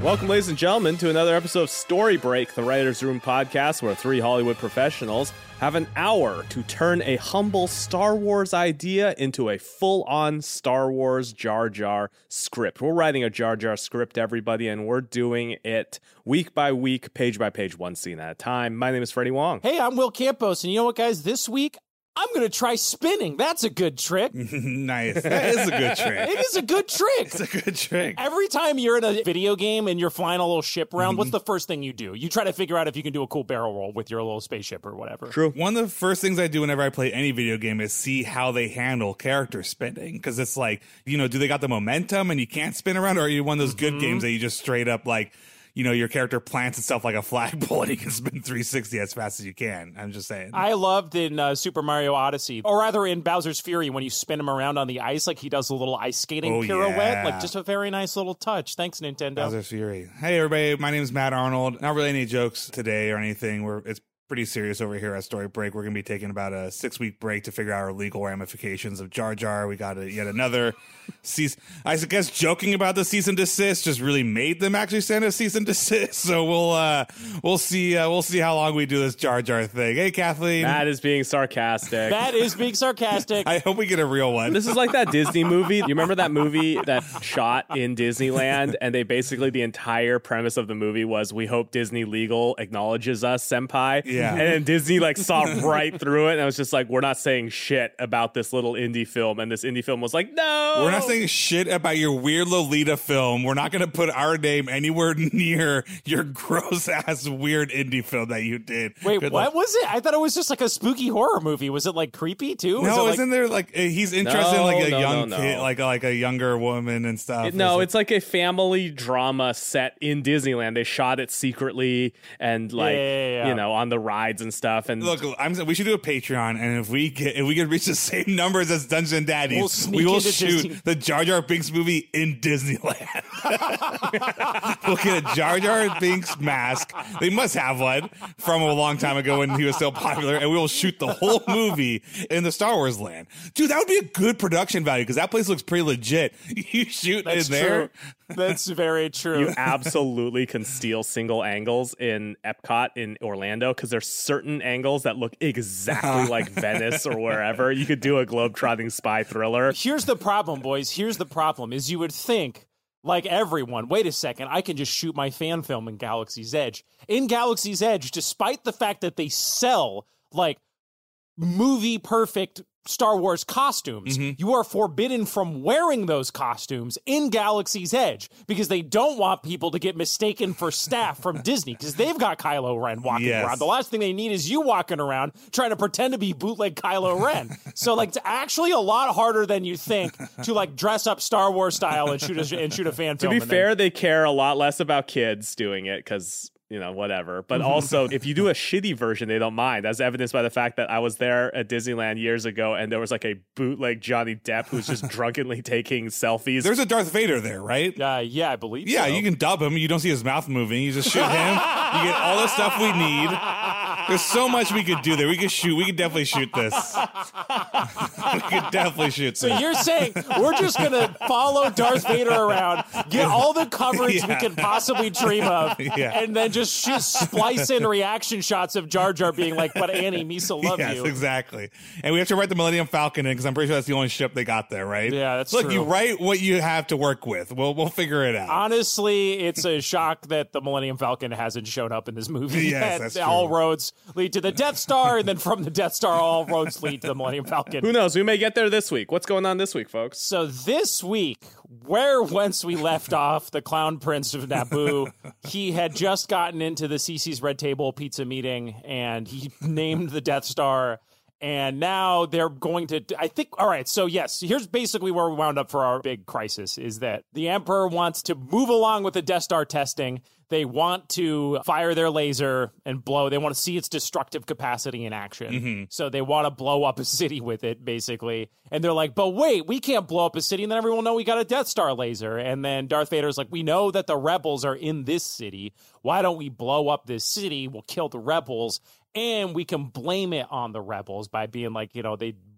Welcome, ladies and gentlemen, to another episode of Story Break, the Writer's Room podcast, where three Hollywood professionals have an hour to turn a humble Star Wars idea into a full-on Star Wars Jar Jar script. We're writing a Jar Jar script, everybody, and we're doing it week by week, page by page, one scene at a time. My name is Freddie Wong. Hey, I'm Will Campos, and you know what, guys? This week, I'm going to try spinning. That's a good trick. Nice. That is a good trick. It is a good trick. It's a good trick. Every time you're in a video game and you're flying a little ship around, what's the first thing you do? You try to figure out if you can do a cool barrel roll with your little spaceship or whatever. True. One of the first things I do whenever I play any video game is see how they handle character spinning. Because it's like, you know, do they got the momentum and you can't spin around? Or are you one of those good games that you just straight up like, you know, your character plants itself like a flagpole and you can spin 360 as fast as you can. I'm just saying. I loved in Super Mario Odyssey, or rather in Bowser's Fury, when you spin him around on the ice, like he does a little ice skating pirouette. Yeah. Like just a very nice little touch. Thanks, Nintendo. Bowser's Fury. Hey, everybody. My name is Matt Arnold. Not really any jokes today or anything. It's pretty serious over here at Story Break. We're going to be taking about a 6-week break to figure out our legal ramifications of Jar Jar. We got yet another cease. I guess joking about the cease and desist just really made them actually send a cease and desist. So we'll see how long we do this Jar Jar thing. Hey, Kathleen. Matt is being sarcastic. That is being sarcastic. I hope we get a real one. This is like that Disney movie. You remember that movie that shot in Disneyland? And they basically, the entire premise of the movie was, we hope Disney Legal acknowledges us, senpai. Yeah. And then Disney like saw right through it. And I was just like, we're not saying shit about this little indie film. And this indie film was like, no. We're not saying shit about your weird Lolita film. We're not going to put our name anywhere near your gross ass weird indie film that you did. Wait, what was it? I thought it was just like a spooky horror movie. Was it like creepy too? No, isn't there like he's interested in like a young no. kid, like a younger woman and stuff? It's like a family drama set in Disneyland. They shot it secretly and like you know, on the rides and stuff. And look, we should do a Patreon, and if we can reach the same numbers as Dungeon Daddies, we will shoot Disney. the Jar Jar Binks movie in Disneyland. We'll get a Jar Jar Binks mask. They must have one from a long time ago when he was so popular, and we will shoot the whole movie in the Star Wars land. Dude, that would be a good production value because that place looks pretty legit. You shoot That's in there. True. That's very true. you absolutely can steal single angles in Epcot in Orlando because there's certain angles that look exactly like Venice or wherever. You could do a globetrotting spy thriller. Here's the problem, boys. Here's the problem is you would think, like everyone, wait a second, I can just shoot my fan film in Galaxy's Edge. In Galaxy's Edge, despite the fact that they sell like movie perfect Star Wars costumes, you are forbidden from wearing those costumes in Galaxy's Edge because they don't want people to get mistaken for staff from Disney because they've got Kylo Ren walking around. The last thing they need is you walking around trying to pretend to be bootleg Kylo Ren. So like it's actually a lot harder than you think to like dress up Star Wars style and shoot a fan To film. be fair, they care a lot less about kids doing it because, you know, whatever. But also, if you do a shitty version, they don't mind. As evidenced by the fact that I was there at Disneyland years ago and there was like a bootleg Johnny Depp who's just drunkenly taking selfies. There's a Darth Vader there, right? Yeah, I believe Yeah, so. you can dub him. You don't see his mouth moving. You just shoot him. You get all the stuff we need. There's so much we could do there. We could definitely shoot this. We could definitely shoot this. So you're saying we're just going to follow Darth Vader around, get all the coverage we can possibly dream of, and then just splice in reaction shots of Jar Jar being like, but Annie, Misa love you. Yes, exactly. And we have to write the Millennium Falcon in because I'm pretty sure that's the only ship they got there, right? Yeah, that's Look, true. you write what you have to work with. We'll figure it out. Honestly, it's a shock that the Millennium Falcon hasn't shown up in this movie Yes, yet. that's All true. roads lead to the Death Star, and then from the Death Star, all roads lead to the Millennium Falcon. Who knows? We may get there this week. What's going on this week, folks? So this week, whence we left off, the Clown Prince of Naboo, he had just gotten into the CC's Red Table pizza meeting, and he named the Death Star. And now they're going to, I think, all right, so yes, here's basically where we wound up for our big crisis, is that the Emperor wants to move along with the Death Star testing. They want to fire their laser and blow. They want to see its destructive capacity in action. So they want to blow up a city with it, basically. And they're like, but wait, we can't blow up a city. And then everyone will know we got a Death Star laser. And then Darth Vader's like, we know that the rebels are in this city. Why don't we blow up this city? We'll kill the rebels. And we can blame it on the rebels by being like, you know, they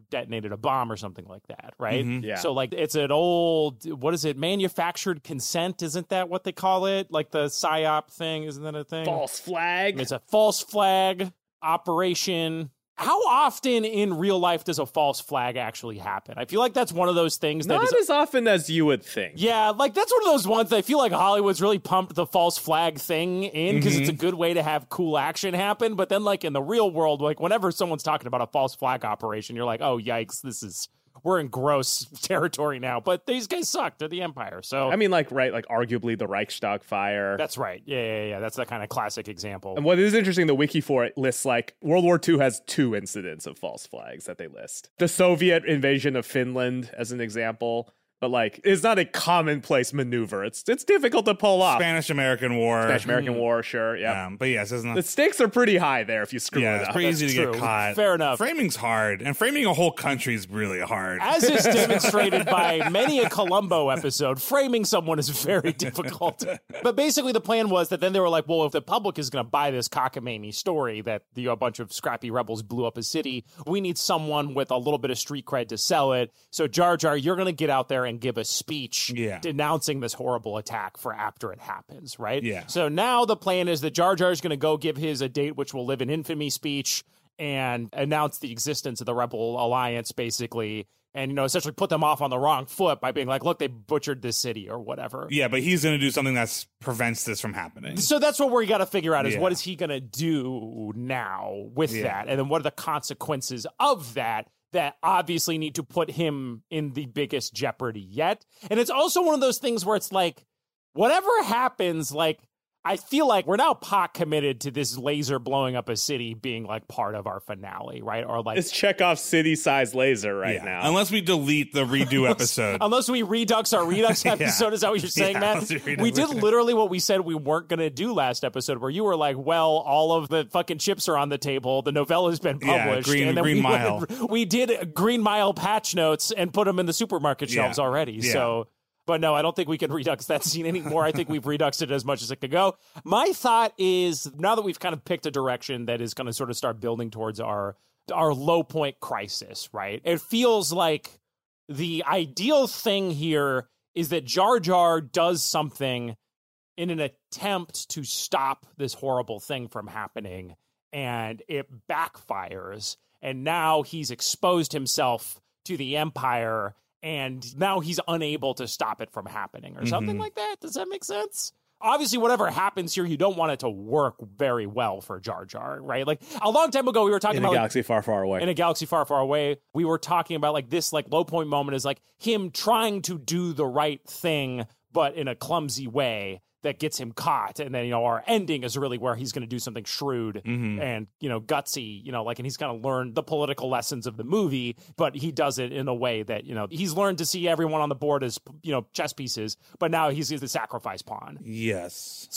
detonated a bomb or something like that, right? Yeah. So like it's an old, what is it, manufactured consent? Isn't that what they call it? Like the PSYOP thing, isn't that a thing? False flag. It's a false flag operation. How often in real life does a false flag actually happen? I feel like that's one of those things that Not as often as you would think. yeah, like that's one of those ones that I feel like Hollywood's really pumped the false flag thing in because it's a good way to have cool action happen. But then like in the real world, like whenever someone's talking about a false flag operation, you're like, oh, yikes, we're in gross territory now. But these guys suck. They're the Empire. So I mean, like, right, like arguably the Reichstag fire. that's right. Yeah. That's that kind of classic example. And what is interesting, the wiki for it lists like World War II has 2 incidents of false flags that they list. The Soviet invasion of Finland as an example. But like, it's not a commonplace maneuver. It's difficult to pull off. Spanish-American War. Spanish-American War, sure, yeah. But yes, isn't The stakes are pretty high there if you screw yeah, it it's up. pretty easy to true. get caught. Fair enough. Framing's hard, and framing a whole country is really hard. As is demonstrated by many a Columbo episode, framing someone is very difficult. But basically the plan was that then they were like, well, if the public is going to buy this cockamamie story that a bunch of scrappy rebels blew up a city, we need someone with a little bit of street cred to sell it. So Jar Jar, you're going to get out there and give a speech denouncing this horrible attack for after it happens, right? Yeah. So now the plan is that Jar Jar is going to go give his a date which will live in infamy speech and announce the existence of the Rebel Alliance, basically, and, you know, essentially put them off on the wrong foot by being like, look, they butchered this city or whatever. Yeah, but he's going to do something that prevents this from happening. So that's what we got to figure out is Yeah. what is he going to do now with that? And then what are the consequences of that obviously need to put him in the biggest jeopardy yet? And it's also one of those things where it's like, whatever happens, like, I feel like we're now pot committed to this laser blowing up a city being like part of our finale, right? Or like It's Chekhov's city-sized laser right now. Unless we delete the redo episode. unless we redux our redux episode, is that what you're saying, Yeah, Matt? unless we redux We did it. literally what we said we weren't going to do last episode, where you were like, well, all of the fucking chips are on the table. The novella has been Yeah, published. Green- and then Green Mile. we did Green Mile patch notes and put them in the supermarket shelves already. Yeah. So, but no, I don't think we can redux that scene anymore. I think we've reduxed it as much as it could go. My thought is, now that we've kind of picked a direction that is going to sort of start building towards our low point crisis, right? It feels like the ideal thing here is that Jar Jar does something in an attempt to stop this horrible thing from happening, and it backfires. And now he's exposed himself to the Empire, and now he's unable to stop it from happening or something like that. Does that make sense? Obviously, whatever happens here, you don't want it to work very well for Jar Jar, right? Like a long time ago, we were talking in a about galaxy far, far away. in a galaxy far, far away. We were talking about like this like low point moment is like him trying to do the right thing, but in a clumsy way that gets him caught. And then, you know, our ending is really where he's going to do something shrewd and, you know, gutsy, you know, like, and he's kind of learned the political lessons of the movie, but he does it in a way that, you know, he's learned to see everyone on the board as, you know, chess pieces, but now he's the sacrifice pawn. Yes.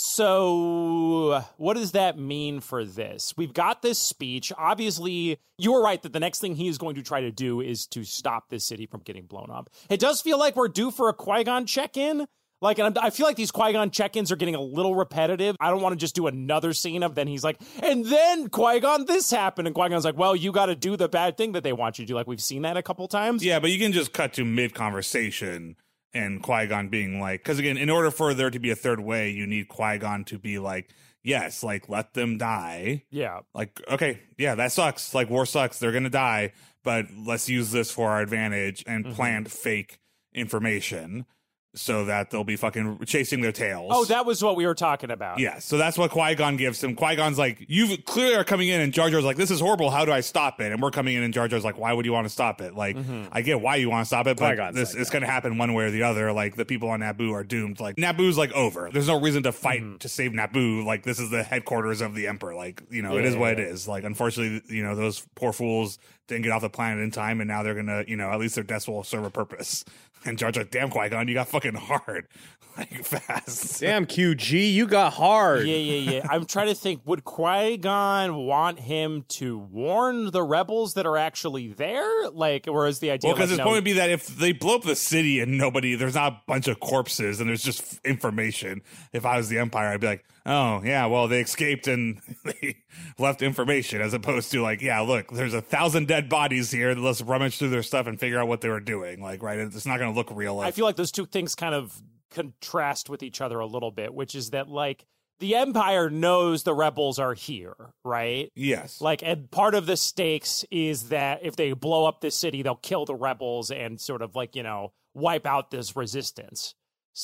So what does that mean for this? We've got this speech. Obviously, you were right that the next thing he is going to try to do is to stop this city from getting blown up. It does feel like we're due for a Qui-Gon check-in. Like, and I feel like these Qui-Gon check-ins are getting a little repetitive. I don't want to just do another scene of then he's like, and then Qui-Gon, this happened. And Qui-Gon's like, well, you got to do the bad thing that they want you to do. Like, we've seen that a couple times. Yeah, but you can just cut to mid-conversation and Qui-Gon being like, because again, in order for there to be a third way, you need Qui-Gon to be like, yes, like, let them die. Yeah. Like, okay, yeah, that sucks. Like, war sucks. They're going to die, but let's use this for our advantage and plant fake information so that they'll be fucking chasing their tails. Oh, that was what we were talking about. Yeah, so that's what Qui-Gon gives him. Qui-Gon's like, you clearly are coming in, and Jar Jar's like, this is horrible, how do I stop it? And we're coming in, and Jar Jar's like, why would you want to stop it? Like, I get why you want to stop it, but Qui-Gon's this like it's going to happen one way or the other. Like, the people on Naboo are doomed. Like, Naboo's, like, over. There's no reason to fight to save Naboo. Like, this is the headquarters of the Emperor. Like, you know, it is what it is. Like, unfortunately, you know, those poor fools didn't get off the planet in time, and now they're going to, you know, at least their deaths will serve a purpose. And Jar Jar, damn, Qui-Gon, you got fucking hard. Like, fast. Damn, QG, you got hard. Yeah. I'm trying to think, would Qui-Gon want him to warn the rebels that are actually there? Like, or is the idea Well, because like, it's going to be that if they blow up the city and there's not a bunch of corpses and there's just information. If I was the Empire, I'd be like, oh, yeah, well, they escaped and they left information, as opposed to like, yeah, look, there's 1,000 dead bodies here. Let's rummage through their stuff and figure out what they were doing. Like, right, it's not going to look real. I feel like those two things kind of contrast with each other a little bit, which is that, like, the Empire knows the rebels are here, right? Yes. Like, and part of the stakes is that if they blow up this city, they'll kill the rebels and sort of, like, you know, wipe out this resistance.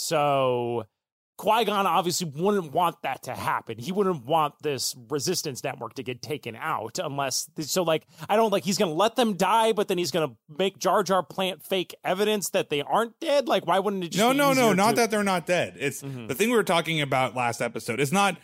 So Qui-Gon obviously wouldn't want that to happen. He wouldn't want this resistance network to get taken out unless, so like, I don't like, he's going to let them die, but then he's going to make Jar Jar plant fake evidence that they aren't dead. Like, why wouldn't it just No, not that they're not dead. It's the thing we were talking about last episode. It's not,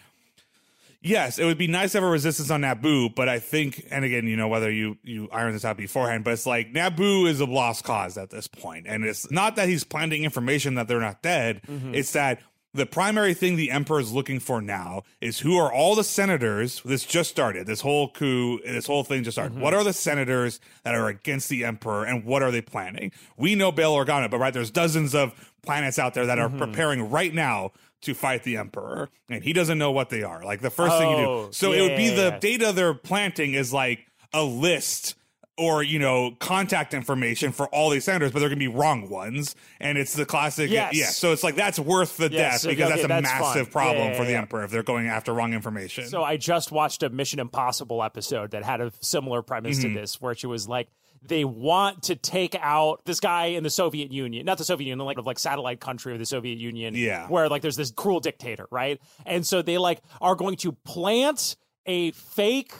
yes, it would be nice to have a resistance on Naboo, but I think, and again, you know, whether you iron this out beforehand, but it's like Naboo is a lost cause at this point. And it's not that he's planting information that they're not dead. It's that the primary thing the Emperor is looking for now is who are all the senators. This just started. This whole coup, this whole thing just started. What are the senators that are against the Emperor, and what are they planning? We know Bail Organa, but right, there's dozens of planets out there that are preparing right now to fight the Emperor, and he doesn't know what they are. Like, the first thing you do. So it would be the data they're planting is like a list or, you know, contact information for all these senators, but they're going to be wrong ones. And it's the classic. Yes. Yeah. So it's like, that's worth the death, because that's a massive problem for the Emperor if they're going after wrong information. So I just watched a Mission Impossible episode that had a similar premise to this, where she was like, they want to take out this guy in the Soviet Union, not the Soviet Union, like satellite country of the Soviet Union, where like there's this cruel dictator, right? And so they like are going to plant a fake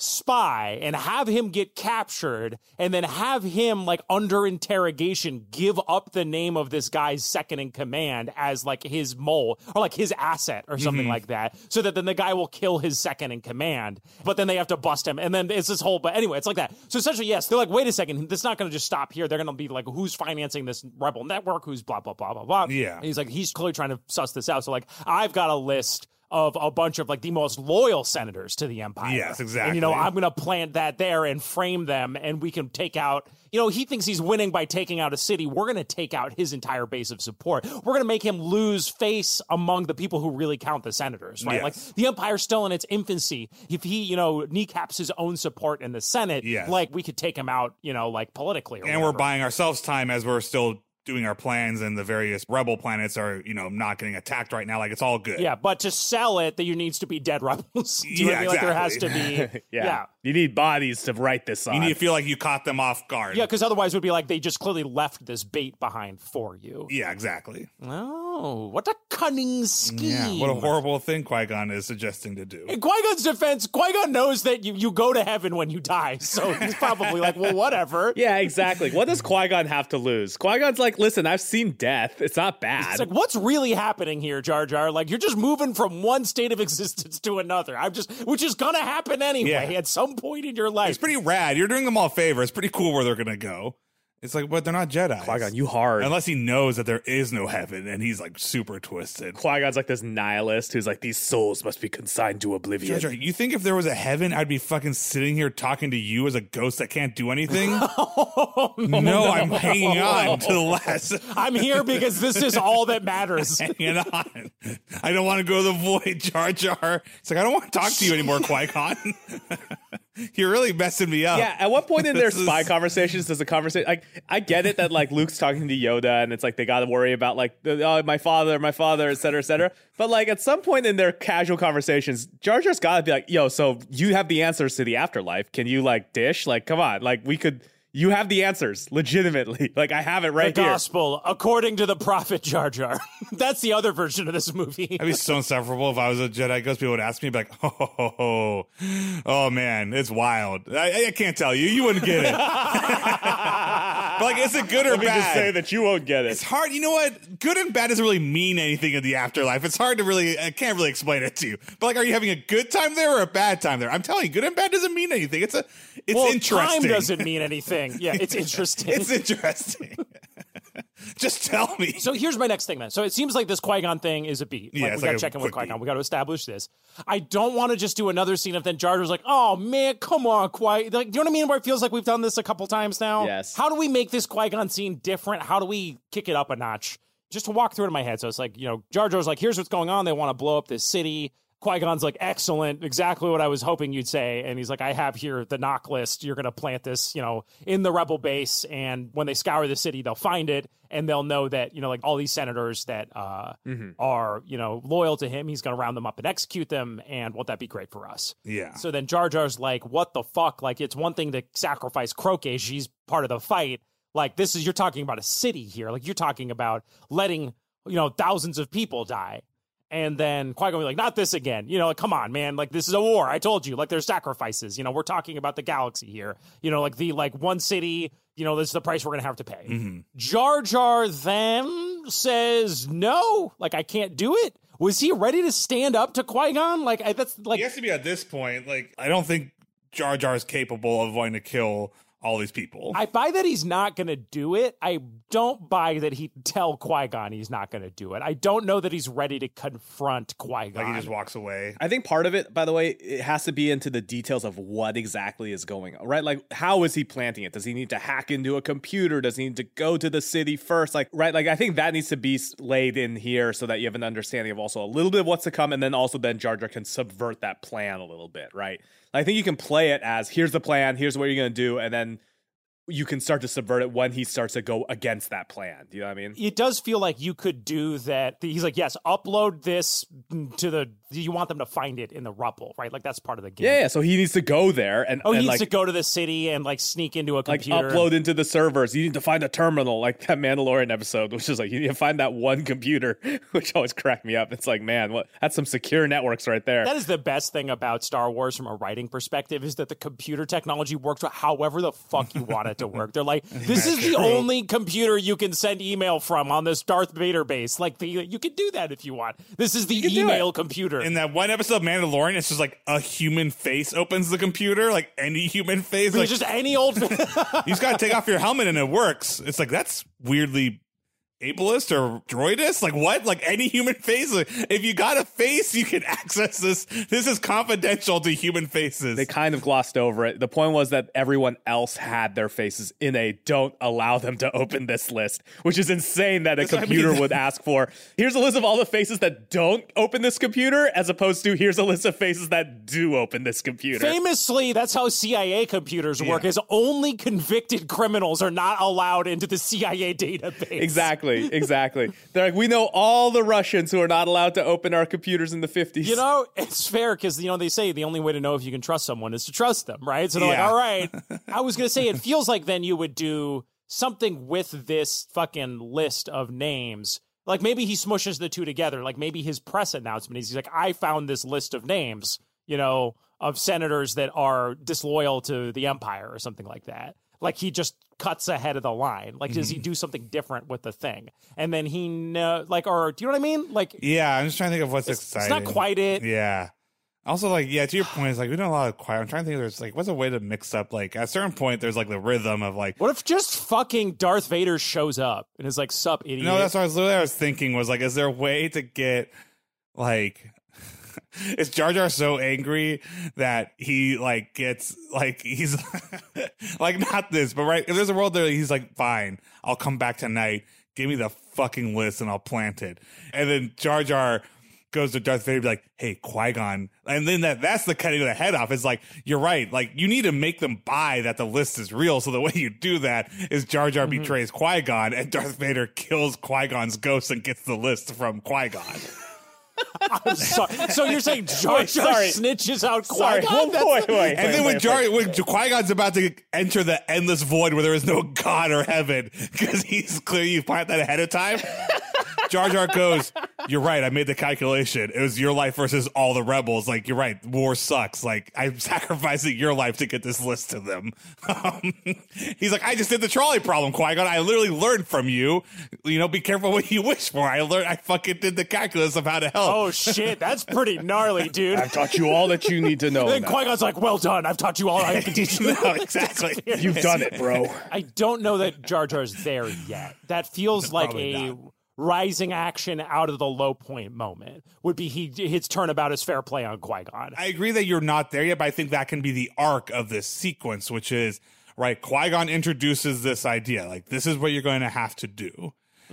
spy and have him get captured, and then have him like under interrogation give up the name of this guy's second in command as like his mole or like his asset or something like that, so that then the guy will kill his second in command, but then they have to bust him, and then it's this whole, but anyway, it's like that. So essentially, yes, they're like, wait a second, that's not going to just stop here. They're going to be like, who's financing this rebel network, who's blah blah blah blah blah. And he's like, he's clearly trying to suss this out. So like, I've got a list of a bunch of like the most loyal senators to the Empire. Yes, exactly. And, you know, I'm going to plant that there and frame them, and we can take out, you know, he thinks he's winning by taking out a city. We're going to take out his entire base of support. We're going to make him lose face among the people who really count, the senators, right? Like, the Empire's still in its infancy. If he, you know, kneecaps his own support in the Senate, like, we could take him out, you know, like politically. Or and whatever. we're buying ourselves time as we're still doing our plans, and the various rebel planets are, you know, not getting attacked right now. Like, it's all good. Yeah, but to sell it, there needs to be dead rebels. Do you know what I mean? Like, there has to be. Yeah. You need bodies to write this on. You need to feel like you caught them off guard. Yeah, because otherwise it would be like they just clearly left this bait behind for you. Yeah, exactly. Oh, what a cunning scheme. Yeah, what a horrible thing Qui-Gon is suggesting to do. In Qui-Gon's defense, Qui-Gon knows that you go to heaven when you die, so he's probably like, well, whatever. Yeah, exactly. What does Qui-Gon have to lose? Qui-Gon's like, listen, I've seen death. It's not bad. It's like, what's really happening here, Jar Jar? Like, you're just moving from one state of existence to another. Which is gonna happen anyway at some point in your life. It's pretty rad. You're doing them all a favor. It's pretty cool where they're gonna go. It's like, but they're not Jedi. Qui-Gon, you hard. Unless he knows that there is no heaven, and he's like super twisted. Qui-Gon's like this nihilist who's like, these souls must be consigned to oblivion. Jar Jar, you think if there was a heaven, I'd be fucking sitting here talking to you as a ghost that can't do anything? No, I'm hanging on to the last. I'm here because this is all that matters. Hanging on. I don't want to go to the void, Jar Jar. It's like, I don't want to talk to you anymore, Qui-Gon. You're really messing me up. Yeah, at what point in their spy conversations does the conversation, like, I get it that like Luke's talking to Yoda and it's like they got to worry about like, oh, my father, et cetera, but like at some point in their casual conversations, Jar Jar's got to be like, yo, so you have the answers to the afterlife. Can you like dish? Like, come on, like you have the answers, legitimately. Like, I have it right the here. Gospel, according to the prophet Jar Jar. That's the other version of this movie. I'd be so insufferable if I was a Jedi ghost. People would ask me, like, oh man, it's wild. I can't tell you. You wouldn't get it. But like, is it good or Let me bad? just say that you won't get it. It's hard. You know what? Good and bad doesn't really mean anything in the afterlife. It's hard to really, I can't really explain it to you. But like, are you having a good time there or a bad time there? I'm telling you, good and bad doesn't mean anything. It's interesting. Time doesn't mean anything. Yeah, it's interesting. It's interesting. Just tell me. So here's my next thing, then. So it seems like this Qui-Gon thing is a beat. Yeah, Like, it's we got to like a check in with quick Qui-Gon. beat. We got to establish this. I don't want to just do another scene of then Jar Jar's like, oh man, come on, Like, do you know what I mean? Where it feels like we've done this a couple times now. Yes. How do we make this Qui-Gon scene different? How do we kick it up a notch? Just to walk through it in my head. So it's like, you know, Jar Jar's like, here's what's going on. They want to blow up this city. Qui-Gon's like, excellent, exactly what I was hoping you'd say. And he's like, I have here the knock list. You're going to plant this, in the rebel base. And when they scour the city, they'll find it. And they'll know that, like all these senators that are, loyal to him, he's going to round them up and execute them. And won't that be great for us? Yeah. So then Jar Jar's like, what the fuck? Like, it's one thing to sacrifice Croque. She's part of the fight. Like, you're talking about a city here. Like, you're talking about letting, thousands of people die. And then Qui-Gon be like, not this again. Like, come on, man. Like, this is a war. I told you. Like, there's sacrifices. We're talking about the galaxy here. Like one city, this is the price we're going to have to pay. Mm-hmm. Jar Jar then says, no, like, I can't do it. Was he ready to stand up to Qui-Gon? Like, that's like. He has to be at this point. Like, I don't think Jar Jar is capable of wanting to kill all these people. I buy that he's not going to do it. I don't buy that he'd tell Qui-Gon he's not going to do it. I don't know that he's ready to confront Qui-Gon. Like, he just walks away. I think part of it, by the way, it has to be into the details of what exactly is going on, right? Like, how is he planting it? Does he need to hack into a computer? Does he need to go to the city first? Like, right? Like, I think that needs to be laid in here so that you have an understanding of also a little bit of what's to come, and then also then Jar Jar can subvert that plan a little bit, right? I think you can play it as, here's the plan, here's what you're going to do, and then you can start to subvert it when he starts to go against that plan. Do you know what I mean? It does feel like you could do that. He's like, yes, upload this to you want them to find it in the rubble, right? Like, that's part of the game. Yeah, so he needs to go there. And he needs like, to go to the city and, like, sneak into a computer. Like, upload into the servers. You need to find a terminal, like that Mandalorian episode, which is like, you need to find that one computer, which always cracked me up. It's like, man, that's some secure networks right there. That is the best thing about Star Wars from a writing perspective, is that the computer technology works however the fuck you want it to work. They're like, this is the only computer you can send email from on this Darth Vader base. Like, you can do that if you want. This is the email computer. In that one episode of Mandalorian, it's just like a human face opens the computer, like any human face. Like, just any old. You just got to take off your helmet and it works. It's like, that's weirdly ableist or droidist? Like, what? Like, any human face? Like, if you got a face, you can access this. This is confidential to human faces. They kind of glossed over it. The point was that everyone else had their faces in a don't allow them to open this list, which is insane that a computer would ask for. Here's a list of all the faces that don't open this computer, as opposed to here's a list of faces that do open this computer. Famously, that's how CIA computers work, is only convicted criminals are not allowed into the CIA database. Exactly. They're like, we know all the Russians who are not allowed to open our computers in the 50s. It's fair because, they say the only way to know if you can trust someone is to trust them, right? So they're like, all right. I was going to say, it feels like then you would do something with this fucking list of names. Like, maybe he smushes the two together. Like, maybe his press announcement is, he's like, I found this list of names, of senators that are disloyal to the Empire or something like that. Like, he just cuts ahead of the line. Like, does he do something different with the thing? And then he or do you know what I mean? Like, yeah, I'm just trying to think of what's exciting. It's not quite it. Yeah. Also, like, yeah, to your point, it's like, we know a lot of quiet. I'm trying to think if there's, like, what's a way to mix up, like, at a certain point, there's, like, the rhythm of, like. What if just fucking Darth Vader shows up and is like, sup, idiot? No, that's what I was thinking was, like, is there a way to get, like. Is Jar Jar so angry that he, like, gets, like, he's, like, not this, but right, if there's a world there, he's like, fine, I'll come back tonight, give me the fucking list and I'll plant it. And then Jar Jar goes to Darth Vader and be like, hey, Qui-Gon. And then that's the cutting of the head off. It's like, you're right. Like, you need to make them buy that the list is real. So the way you do that is Jar Jar betrays Qui-Gon and Darth Vader kills Qui-Gon's ghost and gets the list from Qui-Gon. I'm sorry. So you're saying Jar Jar snitches out Qui-Gon? And then when Qui-Gon's about to enter the endless void where there is no God or heaven, because he's clearly you planned that ahead of time, Jar Jar goes, you're right, I made the calculation. It was your life versus all the rebels. Like, you're right, war sucks. Like, I'm sacrificing your life to get this list to them. He's like, I just did the trolley problem, Qui-Gon. I literally learned from you. Be careful what you wish for. I fucking did the calculus of how to help. Oh, shit, that's pretty gnarly, dude. I've taught you all that you need to know. Then Qui-Gon's like, well done. I've taught you all I can teach you. No, exactly. You've done it, bro. I don't know that Jar Jar's there yet. That feels like a rising action out of the low point moment would be his turnabout is fair play on Qui-Gon. I agree that you're not there yet, but I think that can be the arc of this sequence, which is, right, Qui-Gon introduces this idea, like, this is what you're going to have to do.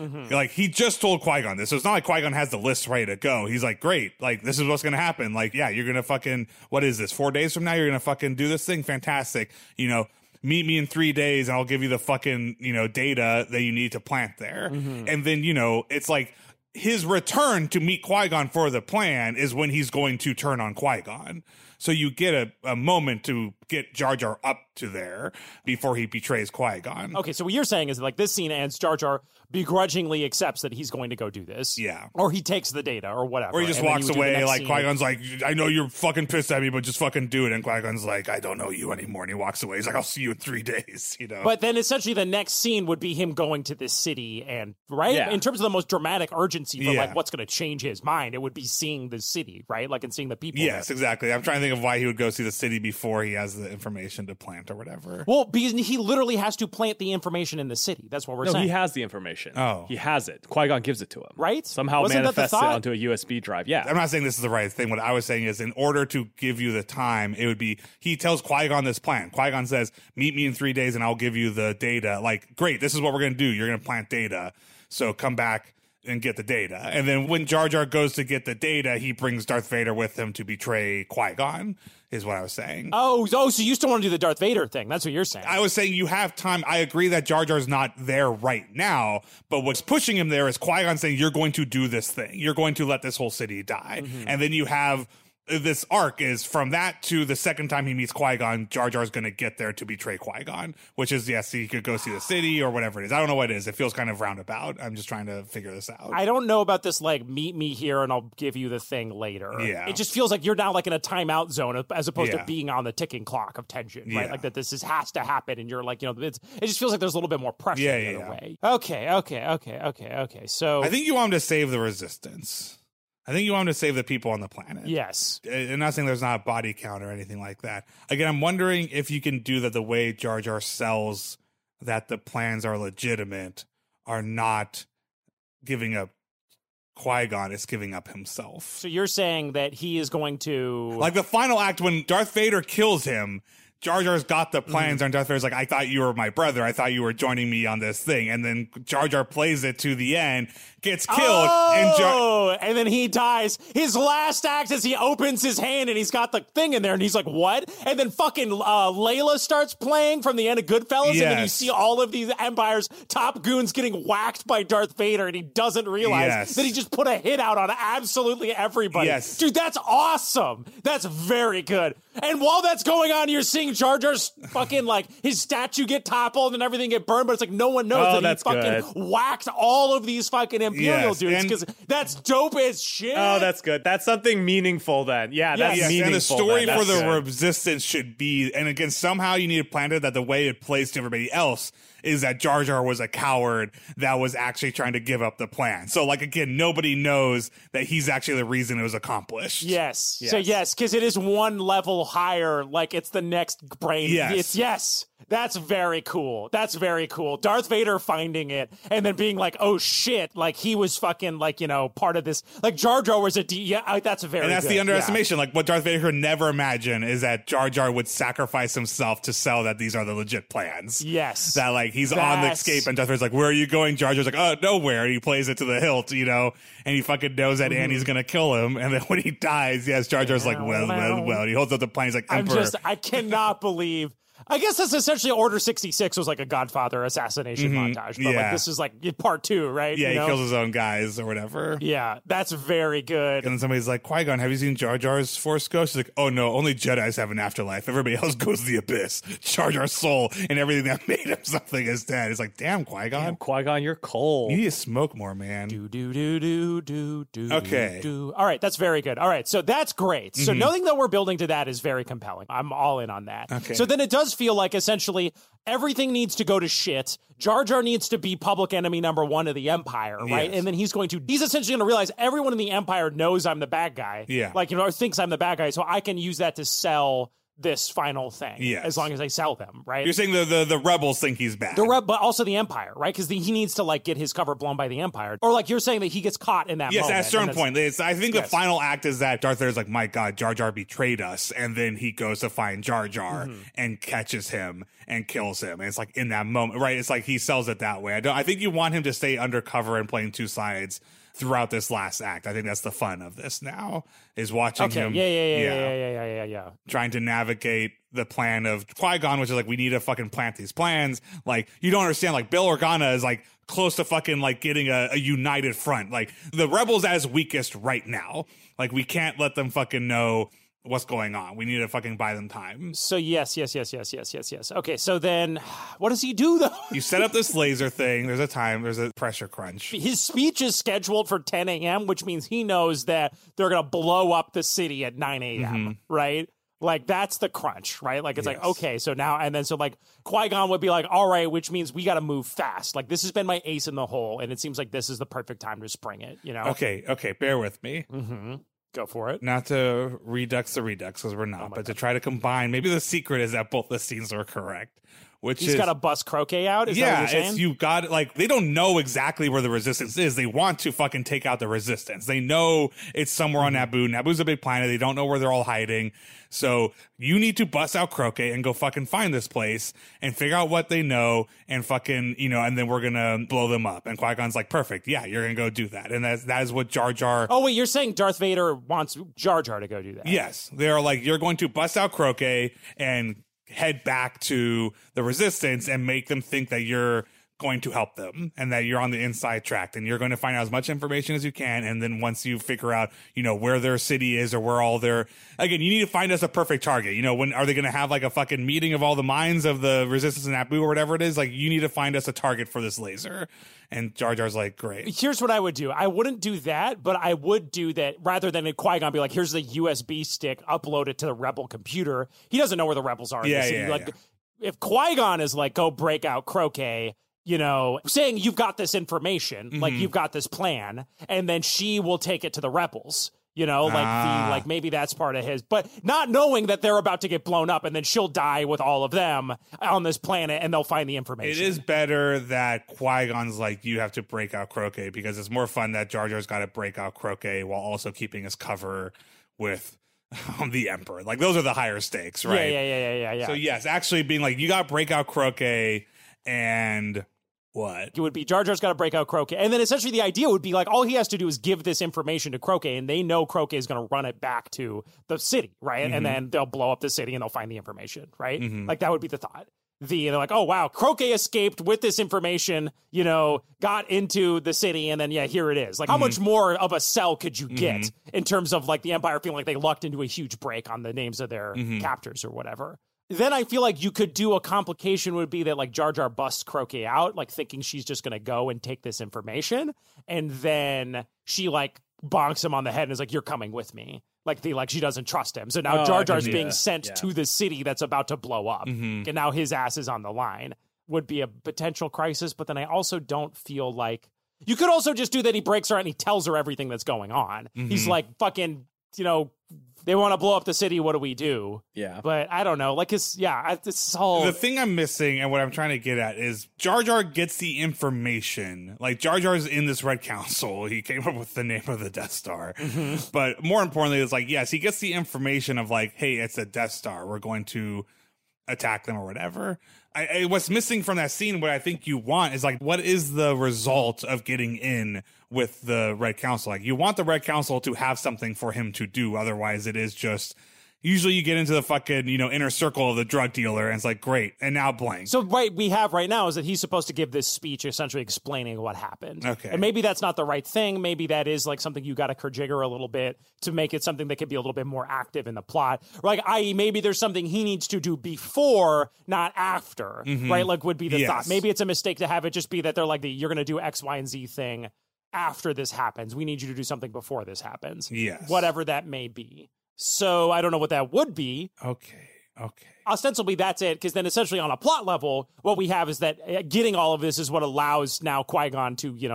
Like, he just told Qui-Gon this. So it's not like Qui-Gon has the list ready to go. He's like, great. Like, this is what's going to happen. Like, yeah, you're going to fucking, what is this? 4 days from now, you're going to fucking do this thing? Fantastic. You know, meet me in 3 days and I'll give you the fucking, you know, data that you need to plant there. And then, you know, it's like his return to meet Qui-Gon for the plan is when he's going to turn on Qui-Gon. So you get a moment to get Jar Jar up to there before he betrays Qui-Gon. Okay, so what you're saying is like this scene ends, Jar Jar begrudgingly accepts that he's going to go do this. Yeah. Or he takes the data or whatever. Or he just walks away like Qui-Gon's like, I know you're fucking pissed at me, but just fucking do it. And Qui-Gon's like, I don't know you anymore. And he walks away. He's like, I'll see you in 3 days, you know? But then essentially the next scene would be him going to this city and, right? Yeah. In terms of the most dramatic urgency for Yeah. like what's going to change his mind, it would be seeing the city, right? Like and seeing the people. Yes, there. exactly. I'm trying to think of why he would go see the city before he has the information to plant or whatever. Well, because he literally has to plant the information in the city. That's what we're No, saying. he has the information. Oh. He has it. Qui-Gon gives it to him. Right? Somehow Wasn't that the manifests it thought? onto a USB drive. Yeah. I'm not saying this is the right thing. What I was saying is, in order to give you the time, it would be, he tells Qui-Gon this plan. Qui-Gon says, meet me in 3 days and I'll give you the data. Like, great, this is what we're going to do. You're going to plant data. So come back and get the data. And then when Jar Jar goes to get the data, he brings Darth Vader with him to betray Qui-Gon, is what I was saying. Oh, so you still want to do the Darth Vader thing. That's what you're saying. I was saying you have time. I agree that Jar Jar's not there right now, but what's pushing him there is Qui-Gon saying, you're going to do this thing. You're going to let this whole city die. And then you have this arc is from that to the second time he meets Qui-Gon, Jar Jar's going to get there to betray Qui-Gon, which is, yes, he could go see the city or whatever it is. I don't know what it is. It feels kind of roundabout. I'm just trying to figure this out. I don't know about this, like, meet me here and I'll give you the thing later. Yeah. It just feels like you're now, like, in a timeout zone as opposed Yeah. to being on the ticking clock of tension, right? Yeah. Like, that this has to happen and you're, like, you know, it just feels like there's a little bit more pressure Yeah, the yeah, other yeah. way. Okay. So, I think you want him to save the resistance. I think you want him to save the people on the planet. yes. I'm not saying there's not a body count or anything like that. Again, I'm wondering if you can do that the way Jar Jar sells that the plans are legitimate, are not giving up Qui-Gon, it's giving up himself. So you're saying that he is going to... Like the final act when Darth Vader kills him, Jar Jar's got the plans, and Darth Vader's like, I thought you were my brother. I thought you were joining me on this thing. And then Jar Jar plays it to the end, gets killed, and then he dies. His last act is he opens his hand and he's got the thing in there and he's like, what? And then fucking Layla starts playing from the end of Goodfellas, and then you Yes. see all of these Empire's top goons getting whacked by Darth Vader, and he doesn't realize Yes. that he just put a hit out on absolutely everybody. Yes. Dude, that's awesome. That's very good. And while that's going on, you're seeing Jar Jar's fucking, like, his statue get toppled and everything get burned, but it's like no one knows that he that's fucking whacked all of these fucking Imperial Yes, dudes, and- because that's dope as shit. Oh, that's good. That's something meaningful then. Yeah, that's Yes, meaningful. and the story then. for That's the good. resistance should be, and again, somehow you need to plant it that the way it plays to everybody else is that Jar Jar was a coward that was actually trying to give up the plan. So, like, again, nobody knows that he's actually the reason it was accomplished. Yes. So yes, because it is one level higher. Like it's the next brain. Yes. It's yes. That's very cool. That's very cool. Darth Vader finding it and then being like, oh shit, like he was fucking like, you know, part of this. Like Jar Jar was that's very And that's good. the underestimation. Like, what Darth Vader could never imagine is that Jar Jar would sacrifice himself to sell that these are the legit plans. Yes. That, like, he's on the That's- escape, and Darth Vader's like, where are you going? Jar Jar's like, oh, nowhere. And he plays it to the hilt, you know, and he fucking knows that Annie's gonna kill him. And then when he dies, yes, Jar Jar's like, well. And he holds up the plan. He's like, Emperor. I cannot believe. I guess that's essentially Order 66 was like a Godfather assassination montage, but like Yeah. this is like part 2, right? Yeah, You know? he kills his own guys or whatever. Yeah, that's very good. And then somebody's like, Qui-Gon, have you seen Jar Jar's Force Ghost? She's like, oh no, only Jedis have an afterlife. Everybody else goes to the abyss. Jar Jar's soul and everything that made him something is dead. It's like, damn, Qui-Gon. Qui-Gon, you're cold. You need to smoke more, man. Do. Okay. do. All right, that's very good. All right, so that's great. So knowing that we're building to that is very compelling. I'm all in on that. Okay. So then it does feel like essentially everything needs to go to shit. Jar Jar needs to be public enemy number 1 of the Empire, right? Yes. And then he's essentially going to realize everyone in the Empire knows I'm the bad guy. Yeah. Like, you know, or thinks I'm the bad guy, so I can use that to sell this final thing. Yes. As long as they sell them, right? You're saying the rebels think he's bad. But also the Empire, right? Because he needs to like get his cover blown by the Empire, or like you're saying that he gets caught in that. Yes, moment, at a certain point. I think the final act is that Darth Vader's like, my God, Jar Jar betrayed us, and then he goes to find Jar Jar and catches him and kills him. And it's like in that moment, right? It's like he sells it that way. I think you want him to stay undercover and playing two sides throughout this last act. I think that's the fun of this now, is watching him. Yeah. Trying to navigate the plan of Qui-Gon, which is like, we need to fucking plant these plans. Like, you don't understand, like, Bail Organa is like close to fucking like getting a united front. Like, the rebels at his weakest right now. Like, we can't let them fucking know what's going on. We need to fucking buy them time. So yes. Okay, so then what does he do though? You set up this laser thing. There's a pressure crunch. His speech is scheduled for 10 a.m., which means he knows that they're going to blow up the city at 9 a.m., right? Like, that's the crunch, right? Like, it's like, okay, so now, and then so like Qui-Gon would be like, all right, which means we got to move fast. Like, this has been my ace in the hole, and it seems like this is the perfect time to spring it, you know? Okay, bear with me. Go for it. Not to redux the redux, because we're not, but to try to combine. Maybe the secret is that both the scenes are correct. He's got to bust Croquet out? Is that what you're saying? You got, like, they don't know exactly where the resistance is. They want to fucking take out the resistance. They know it's somewhere on Naboo. Naboo's a big planet. They don't know where they're all hiding. So you need to bust out Croquet and go fucking find this place and figure out what they know and fucking, and then we're going to blow them up. And Qui-Gon's like, perfect. Yeah, you're going to go do that. And that is what Jar Jar. Oh, wait, you're saying Darth Vader wants Jar Jar to go do that? Yes. They're like, you're going to bust out Croquet and head back to the resistance and make them think that you're going to help them and that you're on the inside track, and you're going to find out as much information as you can. And then once you figure out, where their city is or where all their, again, you need to find us a perfect target. When are they going to have like a fucking meeting of all the minds of the resistance in Naboo or whatever it is? Like, you need to find us a target for this laser. And Jar Jar's like, great. Here's what I would do. I wouldn't do that, but I would do that rather than a Qui-Gon be like, here's the USB stick, upload it to the rebel computer. He doesn't know where the rebels are. If Qui-Gon is like, go break out Croquet, saying you've got this information, like you've got this plan, and then she will take it to the rebels. Like maybe that's part of his, but not knowing that they're about to get blown up and then she'll die with all of them on this planet and they'll find the information. It is better that Qui-Gon's like, you have to break out Croquet, because it's more fun that Jar Jar's got to break out Croquet while also keeping his cover with the Emperor. Like, those are the higher stakes, right? Yeah. So yes, actually being like, you got to break out Croquet and what? It would be Jar Jar's got to break out Croquet. And then essentially the idea would be like, all he has to do is give this information to Croquet, and they know Croquet is going to run it back to the city, right? And then they'll blow up the city and they'll find the information, right? Like, that would be the thought. They're like, oh, wow, Croquet escaped with this information, got into the city, and then, here it is. Like, how much more of a sell could you get in terms of, like, the Empire feeling like they lucked into a huge break on the names of their captors or whatever? Then I feel like you could do a complication would be that, like, Jar Jar busts Croquet out, like, thinking she's just going to go and take this information. And then she, like, bonks him on the head and is like, you're coming with me. Like, she doesn't trust him. So now Jar Jar's being sent to the city that's about to blow up. And now his ass is on the line. Would be a potential crisis. But then I also don't feel like, you could also just do that. He breaks her out and he tells her everything that's going on. He's like, fucking, they want to blow up the city. What do we do? Yeah. But I don't know. Like, this whole... The thing I'm missing and what I'm trying to get at is Jar Jar gets the information. Like, Jar Jar's in this Red Council. He came up with the name of the Death Star. But more importantly, it's like, yes, he gets the information of like, hey, it's a Death Star. We're going to attack them or whatever. What's missing from that scene, what I think you want is like, what is the result of getting in with the Red Council? Like, you want the Red Council to have something for him to do. Otherwise, it is just, usually you get into the fucking, inner circle of the drug dealer and it's like, great. And now blank. So what we have right now is that he's supposed to give this speech essentially explaining what happened. Okay. And maybe that's not the right thing. Maybe that is like something you got to kerjigger a little bit to make it something that could be a little bit more active in the plot. Or like, i.e. maybe there's something he needs to do before, not after, right? Like, would be the thought. Maybe it's a mistake to have it just be that they're like, you're going to do X, Y, and Z thing after this happens. We need you to do something before this happens. Yes. Whatever that may be. So I don't know what that would be. Okay. Ostensibly, that's it, because then essentially on a plot level, what we have is that getting all of this is what allows now Qui-Gon to,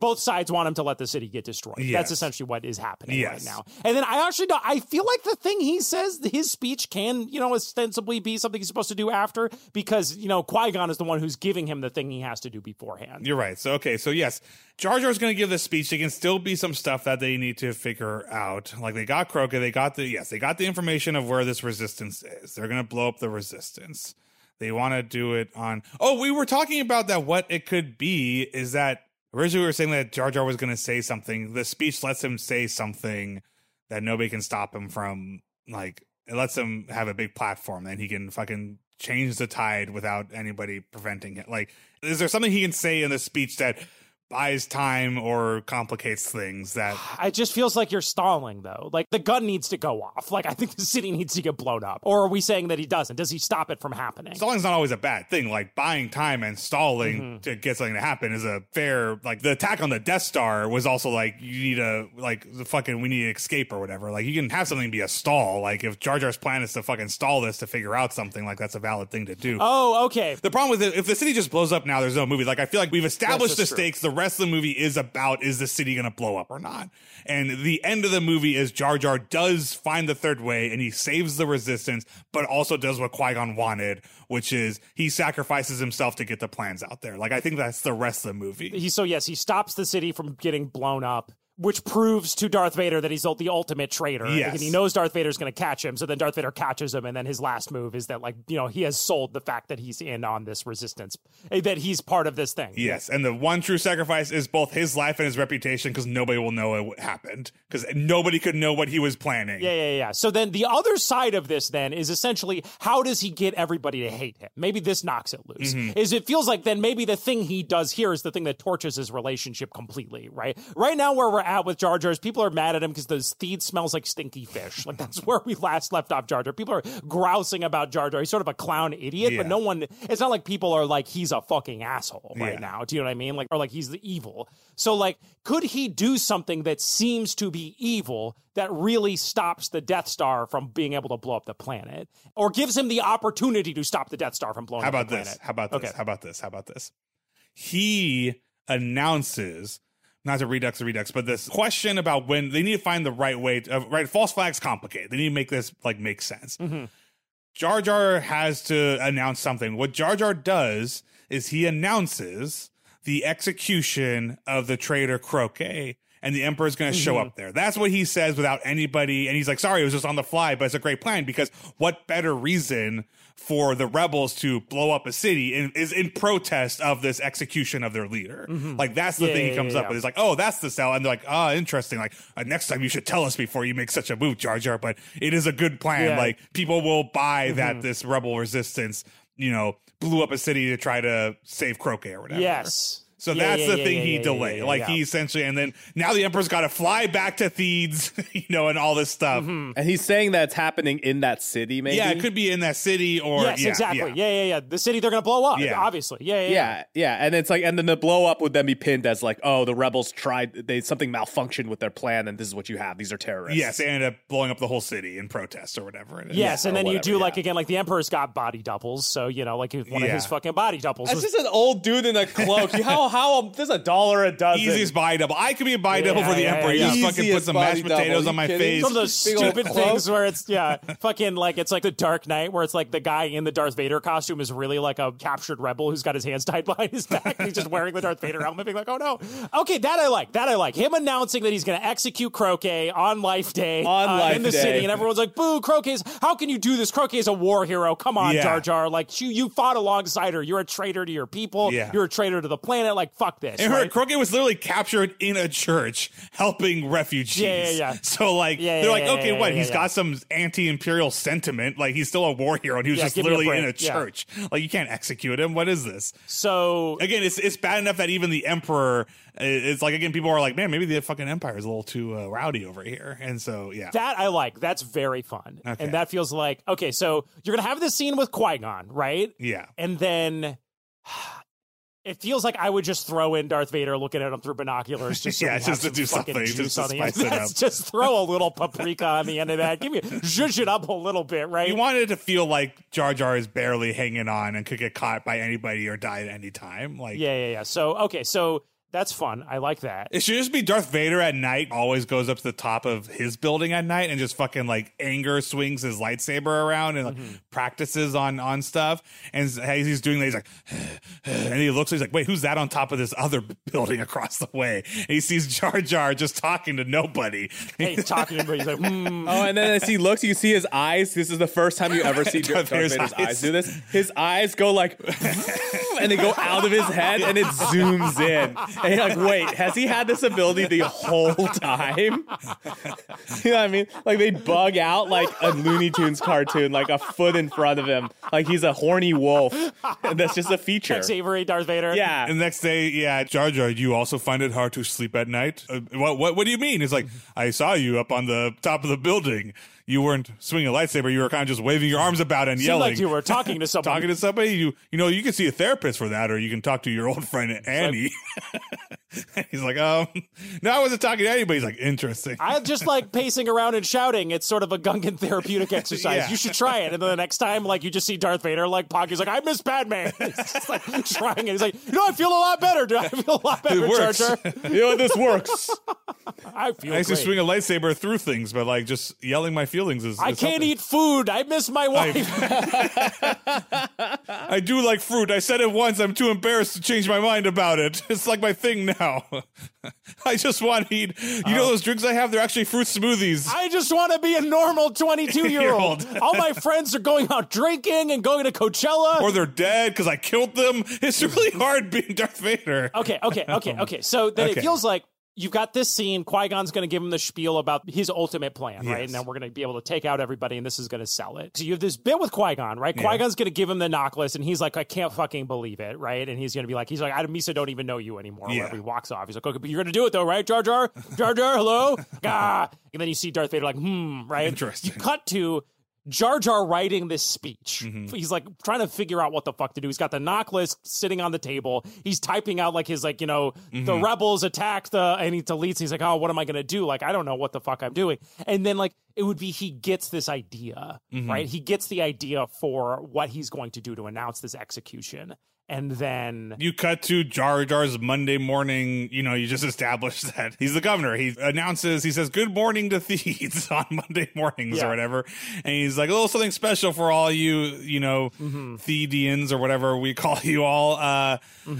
both sides want him to let the city get destroyed. Yes. That's essentially what is happening right Yes. now. And then I feel like the thing he says, his speech can, ostensibly be something he's supposed to do after, because, Qui-Gon is the one who's giving him the thing he has to do beforehand. You're right. So, okay. So, yes, Jar Jar's going to give this speech. There can still be some stuff that they need to figure out. Like, they got Kroka. They got the information of where this resistance is. They're going to blow up the resistance. They want to do it on... Oh, we were talking about that. What it could be is that originally we were saying that Jar Jar was going to say something. The speech lets him say something that nobody can stop him from. Like, it lets him have a big platform. Then he can fucking change the tide without anybody preventing it. Like, is there something he can say in the speech that buys time or complicates things that... It just feels like you're stalling, though. Like, the gun needs to go off. Like, I think the city needs to get blown up. Or are we saying that he doesn't? Does he stop it from happening? Stalling's not always a bad thing. Like, buying time and stalling to get something to happen is a fair... Like, the attack on the Death Star was also like, we need to escape or whatever. Like, you can have something be a stall. Like, if Jar Jar's plan is to fucking stall this to figure out something, like, that's a valid thing to do. Oh, okay. The problem with it, if the city just blows up now, there's no movie. Like, I feel like we've established the true. stakes. The rest of the movie is about, is the city going to blow up or not? And the end of the movie is Jar Jar does find the third way and he saves the resistance, but also does what Qui-Gon wanted, which is he sacrifices himself to get the plans out there. Like, I think that's the rest of the movie. He stops the city from getting blown up, which proves to Darth Vader that he's the ultimate traitor. Yes. And he knows Darth Vader's going to catch him, so then Darth Vader catches him, and then his last move is that, he has sold the fact that he's in on this resistance, that he's part of this thing. Yes, and the one true sacrifice is both his life and his reputation, because nobody will know what happened, because nobody could know what he was planning. Yeah. So then the other side of this then is essentially, how does he get everybody to hate him? Maybe this knocks it loose. Is it feels like then maybe the thing he does here is the thing that torches his relationship completely, right? Right now where we're at with Jar Jar is people are mad at him because the Theed smells like stinky fish. Like, that's where we last left off Jar Jar. People are grousing about Jar Jar. He's sort of a clown idiot, but no one, it's not like people are like, he's a fucking asshole right now. Do you know what I mean? Like, or like he's the evil. So like, could he do something that seems to be evil that really stops the Death Star from being able to blow up the planet, or gives him the opportunity to stop the Death Star from blowing up the planet? How about this? He announces, not to redux, but this question about when they need to find the right way to, right? False flags complicate. They need to make this make sense. Jar Jar has to announce something. What Jar Jar does is he announces the execution of the traitor Kroka, and the Emperor's going to show up there. That's what he says without anybody. And he's like, sorry, it was just on the fly, but it's a great plan, because what better reason for the rebels to blow up a city is in protest of this execution of their leader. Like, that's the thing he comes up with. He's like, oh, that's the cell. And they're like, oh, interesting. Like, next time you should tell us before you make such a move, Jar Jar. But it is a good plan. Like, people will buy that this rebel resistance, blew up a city to try to save Kroka or whatever. Yes. So that's the thing he delayed. He essentially, and then now the Emperor's got to fly back to Theeds, and all this stuff. And he's saying that's happening in that city, maybe? Yeah, it could be in that city or... Yes, exactly. Yeah. The city they're going to blow up, obviously. Yeah. And it's like, and then the blow up would then be pinned as like, oh, the rebels something malfunctioned with their plan, and this is what you have. These are terrorists. Yes, they ended up blowing up the whole city in protest or whatever. Yes, and then you do again, like the Emperor's got body doubles, so, like one of his fucking body doubles. That's just an old dude in a cloak. How there's $1 a dozen. Easiest body double. I could be a body double for the Emperor. You just fucking put some mashed potatoes on my face. Some of those stupid things where it's, fucking like, it's like the Dark Knight where it's like the guy in the Darth Vader costume is really like a captured rebel who's got his hands tied behind his back. And he's just wearing the Darth Vader helmet, being like, oh no. Okay, that I like. Him announcing that he's going to execute Kroka on Life Day in the city, and everyone's like, boo, Kroka's, how can you do this? Kroka is a war hero. Come on, Jar Jar. Like, you fought alongside her. You're a traitor to your people. You're a traitor to the planet. Like, fuck this. And Kroka was literally captured in a church helping refugees. So, like, they're like, okay, what? He's got some anti-imperial sentiment. Like, he's still a war hero, and he was just literally in a church. Like, you can't execute him. What is this? So, again, it's bad enough that even the Emperor, it's like, again, people are like, man, maybe the fucking Empire is a little too rowdy over here. And so, that I like. That's very fun. Okay. And that feels like, okay, so you're going to have this scene with Qui-Gon, right? Yeah. And then... it feels like I would just throw in Darth Vader looking at him through binoculars just so just to do something, just to spice it up. Just throw a little paprika on the end of that. Zhuzh it up a little bit, right? You wanted it to feel like Jar Jar is barely hanging on and could get caught by anybody or die at any time. Like, yeah. So, okay, so That's fun. I like that. It should just be Darth Vader at night always goes up to the top of his building at night and just fucking like anger swings his lightsaber around and like practices on stuff. And as he's doing that, he's like, and he looks, he's like, wait, who's that on top of this other building across the way? And he sees Jar Jar just talking to nobody. Hey, he's talking to him, but he's like, Oh, and then as he looks, you see his eyes. This is the first time you ever see Darth Vader's eyes do this. His eyes go like, and they go out of his head, and it zooms in. And you're like, wait, has he had this ability the whole time? You know what I mean? Like they bug out like a Looney Tunes cartoon, like a foot in front of him. Like he's a horny wolf. And that's just a feature. Tex Avery, Darth Vader. Yeah. And the next day, Jar Jar, you also find it hard to sleep at night? What do you mean? It's like, I saw you up on the top of the building. You weren't swinging a lightsaber. You were kind of just waving your arms about and Seemed yelling. like you were talking to someone. Talking to somebody. You can see a therapist for that, or you can talk to your old friend Annie. He's like, no, I wasn't talking to anybody. He's like, interesting. I just like pacing around and shouting. It's sort of a Gungan therapeutic exercise. Yeah. You should try it. And then the next time, like, you just see Darth Vader, like, Poggy's like, I miss Batman. He's just like trying it. He's like, I feel a lot better. I feel a lot better, It works. Jar Jar. You know, this works. I feel I used to great. swing a lightsaber through things, but like just yelling my feelings is. I can't eat food. I miss my wife. I do like fruit. I said it once. I'm too embarrassed to change my mind about it. It's like my thing now. I just want to eat. You know those drinks I have? They're actually fruit smoothies. I just want to be a normal 22-year-old. All my friends are going out drinking and going to Coachella. Or they're dead because I killed them. It's really hard being Darth Vader. Okay. So then Okay. it feels like you've got this scene. Qui-Gon's going to give him the spiel about his ultimate plan, right? Yes. And then we're going to be able to take out everybody, and this is going to sell it. So you have this bit with Qui-Gon, right? Yeah. Qui-Gon's going to give him the knock list, and he's like, I can't fucking believe it, right? And he's going to be like, Misa don't even know you anymore. Yeah. Whenever he walks off, he's like, okay, but you're going to do it though, right, Jar Jar? Jar Jar, hello? Ah. And then you see Darth Vader like, right? Interesting. You cut to Jar Jar writing this speech. Mm-hmm. He's like trying to figure out what the fuck to do. He's got the knock list sitting on the table. He's typing out like his the rebels attacked and he deletes. He's like, oh, what am I going to do? Like, I don't know what the fuck I'm doing. And then like it would be he gets this idea, right? He gets the idea for what he's going to do to announce this execution. And then You cut to Jar Jar's Monday morning. You just established that he's the governor. He announces, he says, good morning to Theeds on Monday mornings or whatever. And he's like, a little something special for all you, Theedians or whatever we call you all. Not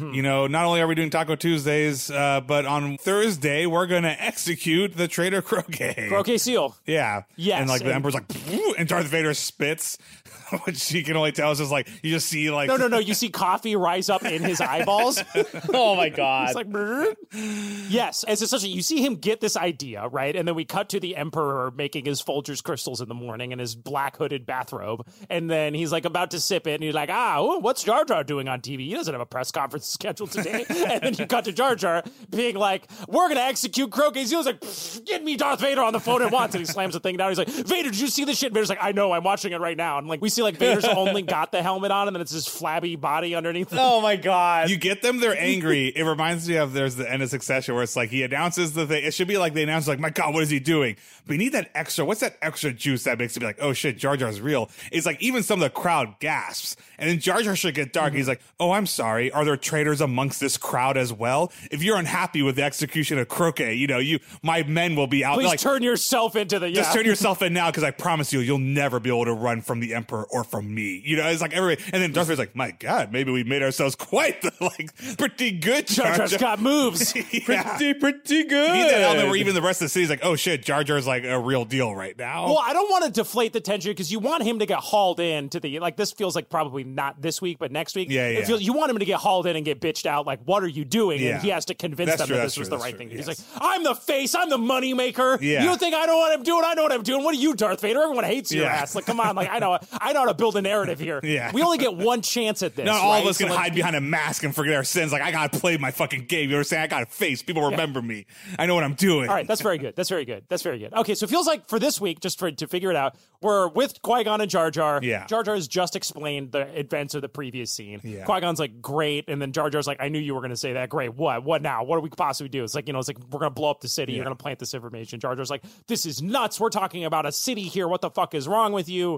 only are we doing Taco Tuesdays, but on Thursday, we're going to execute the traitor Croquet. Croquet Seal. Yeah. Yes, And like the and- Emperor's like, and Darth Vader spits, which he can only tell us is like, you just see like. No. You see coffee rise up in his eyeballs. Oh my God. It's like, brrr. Yes. And so essentially, you see him get this idea, right? And then we cut to the Emperor making his Folgers crystals in the morning in his black hooded bathrobe. And then he's like about to sip it. And he's like, what's Jar Jar doing on TV? He doesn't have a press conference scheduled today. And then you cut to Jar Jar being like, we're going to execute Croquet. He was like, get me Darth Vader on the phone at once. And he slams the thing down. He's like, Vader, did you see this shit? And Vader's like, I know, I'm watching it right now. And like, we see like Vader's only got the helmet on and then it's his flabby body underneath. Oh my God. You get them, they're angry. It reminds me of there's the end of Succession where it's like he announces the thing. It should be like they announce like, my God, what is he doing? But you need that extra. What's that extra juice that makes it be like, oh shit, Jar Jar's real? It's like even some of the crowd gasps. And then Jar Jar should get dark. He's like, oh, I'm sorry. Are there traitors amongst this crowd as well? If you're unhappy with the execution of Croquet, my men will be out. Please Like, turn yourself into the just turn yourself in now because I promise you'll never be able to run from the Emperor or from me. It's like everybody. And then Darth Vader's like, my God, maybe we made ourselves quite pretty good. Jar Jar's got moves. Yeah. Pretty good. You need that element where even the rest of the city's like, oh shit, Jar Jar's like a real deal right now. Well, I don't want to deflate the tension because you want him to get hauled in to the this feels like probably not this week, but next week. Yeah. It feels, you want him to get hauled in and get bitched out. Like, what are you doing? Yeah. And he has to convince That's them true, that that's this was true, the that's right true, thing. yes. He's like, I'm the face, I'm the money maker. Yeah. You don't think I know what I'm doing? I know what I'm doing. What are you, Darth Vader? Everyone hates your Yeah. ass. Like, come on, like I know how to build a narrative here. Yeah. We only get one chance at this. Not all right? of us So, can like, hide behind a mask and forget our sins. Like, I gotta play my fucking game. You understand? I got a face. People remember me. I know what I'm doing. All right, that's very good. Okay, so it feels like for this week, to figure it out, we're with Qui-Gon and Jar Jar. Yeah. Jar Jar has just explained the events of the previous scene. Yeah. Qui-Gon's like, great, and then Jar Jar's like, I knew you were going to say that. Great, what? What now? What do we possibly do? It's like, we're going to blow up the city. Yeah. You're going to plant this information. Jar Jar's like, this is nuts. We're talking about a city here. What the fuck is wrong with you?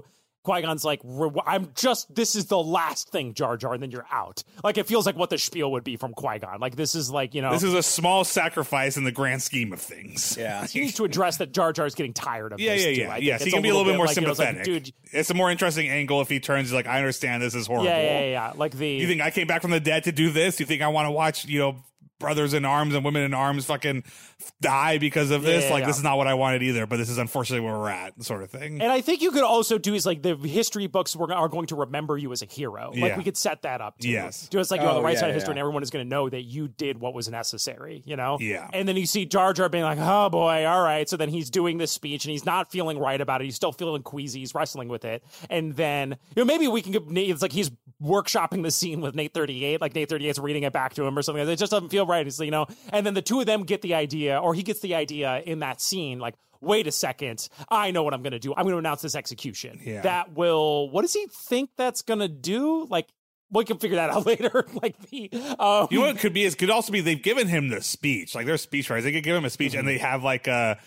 Qui-Gon's like, this is the last thing, Jar Jar, and then you're out. Like, it feels like what the spiel would be from Qui-Gon. Like, this is like, this is a small sacrifice in the grand scheme of things. Yeah. He needs to address that Jar Jar is getting tired of this. Yeah. Yes, he can be a little bit more sympathetic. Dude, it's a more interesting angle if he turns like, I understand this is horrible. Yeah. Like you think I came back from the dead to do this? You think I want to watch, brothers in arms and women in arms fucking die because of this? This is not what I wanted either, but this is unfortunately where we're at, sort of thing. And I think you could also do is like the history books are going to remember you as a hero. Like we could set that up too. Yes. Do it's like you're on the right side of history and everyone is going to know that you did what was necessary, Yeah. And then you see Jar Jar being like, oh boy, all right. So then he's doing this speech and he's not feeling right about it. He's still feeling queasy. He's wrestling with it. And then, maybe we can get it's like he's workshopping the scene with Nate 38. Like Nate 38's reading it back to him or something. It just doesn't feel right. It's, and then the two of them get the idea, or he gets the idea in that scene, like, wait a second, I know what I'm going to do. I'm going to announce this execution. Yeah. That will, what does he think that's going to do? Like, we can figure that out later. Like you know what it could be? It could also be they've given him the speech. Like, they're speech writers. They could give him a speech and they have like a...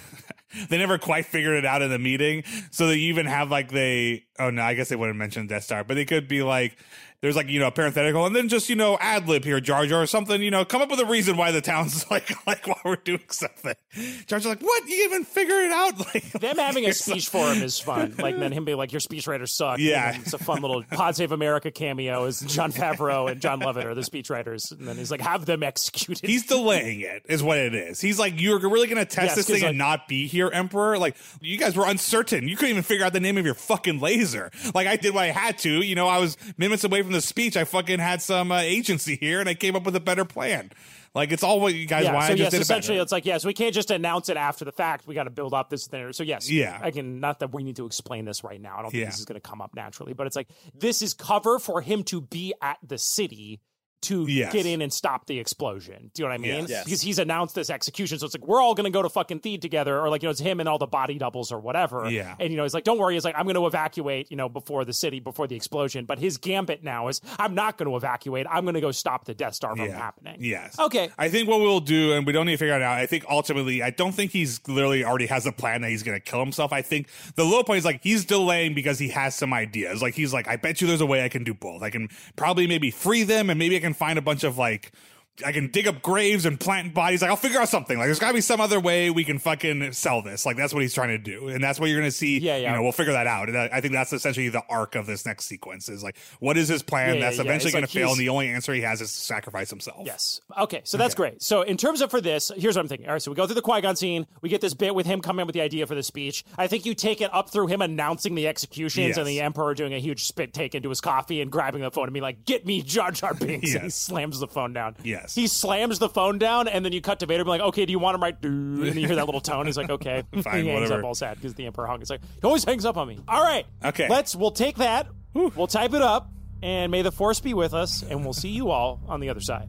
they never quite figured it out in the meeting. So they even have like I guess they wouldn't mention Death Star, but they could be like, there's like, a parenthetical and then just, ad lib here, Jar Jar or something, come up with a reason why the town's like why we're doing something. Jar Jar's like, what? You even figure it out? Like, them having a speech for him is fun. Like, then him being like, your speechwriters suck. Yeah. It's a fun little Pod Save America cameo as Jon Favreau and John Lovett are the speechwriters. And then he's like, have them executed. He's delaying it, is what it is. He's like, you're really going to test this thing and not be here, Emperor? Like, you guys were uncertain. You couldn't even figure out the name of your fucking laser. Like, I did what I had to. I was minutes away from the speech. I fucking had some agency here, and I came up with a better plan. Like, it's all what you guys want. So I just did essentially, it it's like, so we can't just announce it after the fact. We got to build up this thing. So yes, again, not that we need to explain this right now. I don't think this is going to come up naturally, but it's like, this is cover for him to be at the city to get in and stop the explosion. Do you know what I mean? Yes. Because he's announced this execution. So it's like, we're all going to go to fucking Theed together, or like, it's him and all the body doubles or whatever. Yeah. And, he's like, don't worry. He's like, I'm going to evacuate, before the explosion. But his gambit now is, I'm not going to evacuate. I'm going to go stop the Death Star from happening. Yes. Okay. I think what we'll do, and we don't need to figure it out, I think ultimately, I don't think he's literally already has a plan that he's going to kill himself. I think the low point is like, he's delaying because he has some ideas. Like, he's like, I bet you there's a way I can do both. I can probably maybe free them, and maybe I can find a bunch of like, I can dig up graves and plant bodies. Like, I'll figure out something. Like, there's got to be some other way we can fucking sell this. Like, that's what he's trying to do. And that's what you're going to see. We'll figure that out. And I think that's essentially the arc of this next sequence is like, what is his plan that's eventually going to fail? And the only answer he has is to sacrifice himself. Yes. Okay. So that's great. So in terms of for this, here's what I'm thinking. All right. So we go through the Qui-Gon scene. We get this bit with him coming up with the idea for the speech. I think you take it up through him announcing the executions and the Emperor doing a huge spit take into his coffee and grabbing the phone and being like, get me Jar Jar Binks. And he slams the phone down. Yes. He slams the phone down, and then you cut to Vader being like, okay, do you want him right? And then you hear that little tone. He's like, okay. Fine, he hangs whatever. up all sad because the Emperor hung. It's like, he always hangs up on me. All right. Okay. We'll take that. We'll type it up, and may the Force be with us, and we'll see you all on the other side.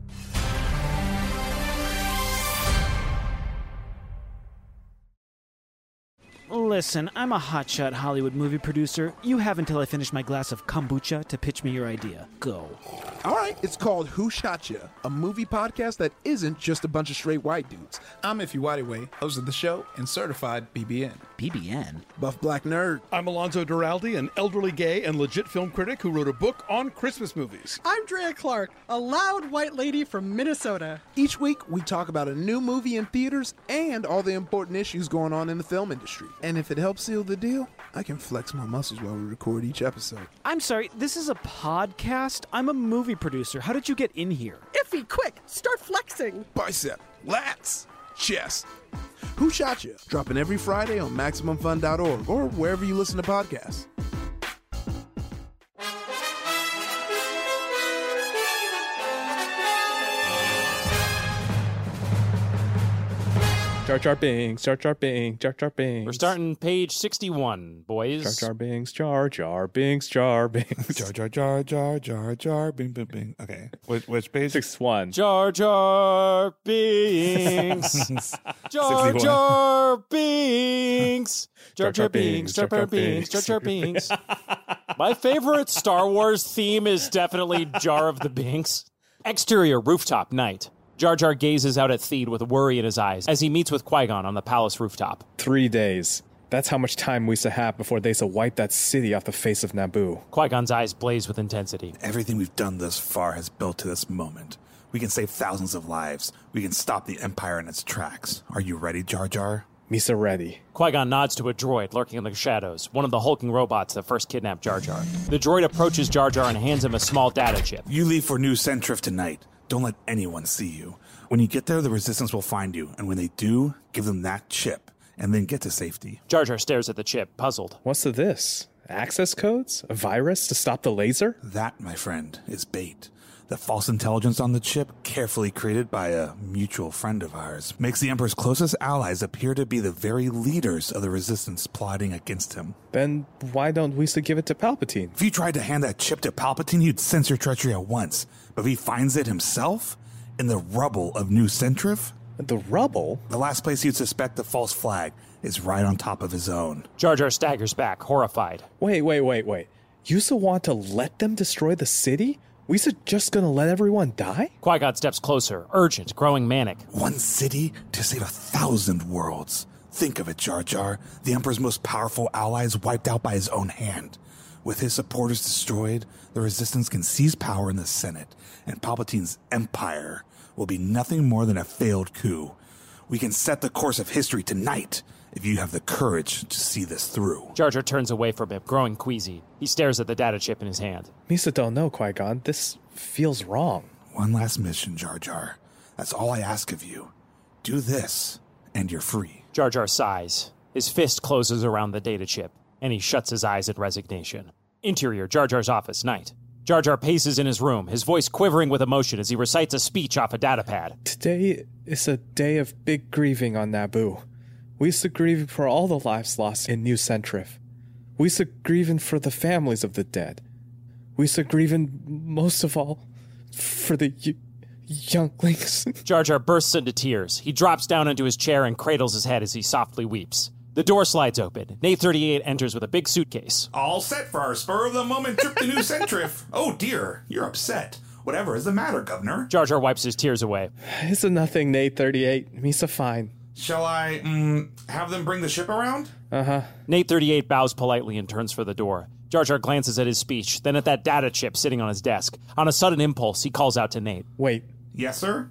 Listen, I'm a hotshot Hollywood movie producer. You have until I finish my glass of kombucha to pitch me your idea. Go. All right, it's called Who Shot Ya, a movie podcast that isn't just a bunch of straight white dudes. I'm Ify Wadiway, host of the show and certified BBN. BBN? Buff Black Nerd. I'm Alonzo Duralde, an elderly gay and legit film critic who wrote a book on Christmas movies. I'm Drea Clark, a loud white lady from Minnesota. Each week, we talk about a new movie in theaters and all the important issues going on in the film industry. And if it helps seal the deal, I can flex my muscles while we record each episode. I'm sorry, this is a podcast? I'm a movie producer. How did you get in here? Ify, quick, start flexing. Bicep, lats, chest. Who Shot Ya? Dropping every Friday on MaximumFun.org or wherever you listen to podcasts. Jar Jar Binks, Jar Jar Binks, Jar Jar Binks. We're starting page 61, boys. Jar Jar Binks, Jar Jar Binks, Jar Binks. Jar Jar Jar Jar Jar Jar Bing Bing Bing. Okay, which page? 61. Jar Jar Binks. Jar 61. Jar Binks. Jar Jar Binks. Jar Jar Binks. Jar Jar Binks. My favorite Star Wars theme is definitely Jar of the Binks. Exterior rooftop night. Jar Jar gazes out at Theed with worry in his eyes as he meets with Qui-Gon on the palace rooftop. 3 days. That's how much time we used to have before they wipe that city off the face of Naboo. Qui-Gon's eyes blaze with intensity. Everything we've done thus far has built to this moment. We can save thousands of lives. We can stop the Empire in its tracks. Are you ready, Jar Jar? Misa ready. Qui-Gon nods to a droid lurking in the shadows, one of the hulking robots that first kidnapped Jar Jar. The droid approaches Jar Jar and hands him a small data chip. You leave for New Centrif tonight. Don't let anyone see you. When you get there, the Resistance will find you, and when they do, give them that chip, and then get to safety. Jar Jar stares at the chip, puzzled. What's this? Access codes? A virus to stop the laser? That, my friend, is bait. The false intelligence on the chip, carefully created by a mutual friend of ours, makes the Emperor's closest allies appear to be the very leaders of the Resistance plotting against him. Then why don't we give it to Palpatine? If you tried to hand that chip to Palpatine, he'd sense your treachery at once. But if he finds it himself, in the rubble of New Centrif, The rubble? the last place you'd suspect the false flag is right on top of his own. Jar Jar staggers back, horrified. Wait. You still want to let them destroy the city? We just gonna let everyone die? Qui-Gon steps closer, urgent, growing manic. One city to save 1,000 worlds. Think of it, Jar Jar. The Emperor's most powerful allies wiped out by his own hand. With his supporters destroyed, the Resistance can seize power in the Senate, and Palpatine's empire will be nothing more than a failed coup. We can set the course of history tonight if you have the courage to see this through. Jar Jar turns away from him, growing queasy. He stares at the data chip in his hand. Misa don't know, Qui-Gon. This feels wrong. One last mission, Jar Jar. That's all I ask of you. Do this, and you're free. Jar Jar sighs. His fist closes around the data chip, and he shuts his eyes in resignation. Interior, Jar Jar's office, night. Jar Jar paces in his room, his voice quivering with emotion as he recites a speech off a datapad. Today is a day of big grieving on Naboo. We used to grieve for all the lives lost in New Centrif. We used to grieving for the families of the dead. We used to grieving most of all for the younglings. Jar Jar bursts into tears. He drops down into his chair and cradles his head as he softly weeps. The door slides open. Nate 38 enters with a big suitcase. All set for our spur-of-the-moment trip to New Centrif. Oh dear, you're upset. Whatever is the matter, Governor? Jar Jar wipes his tears away. It's a nothing, Nate 38. Misa fine. Shall I, have them bring the ship around? Uh-huh. Nate 38 bows politely and turns for the door. Jar Jar glances at his speech, then at that data chip sitting on his desk. On a sudden impulse, he calls out to Nate. Wait. Yes, sir?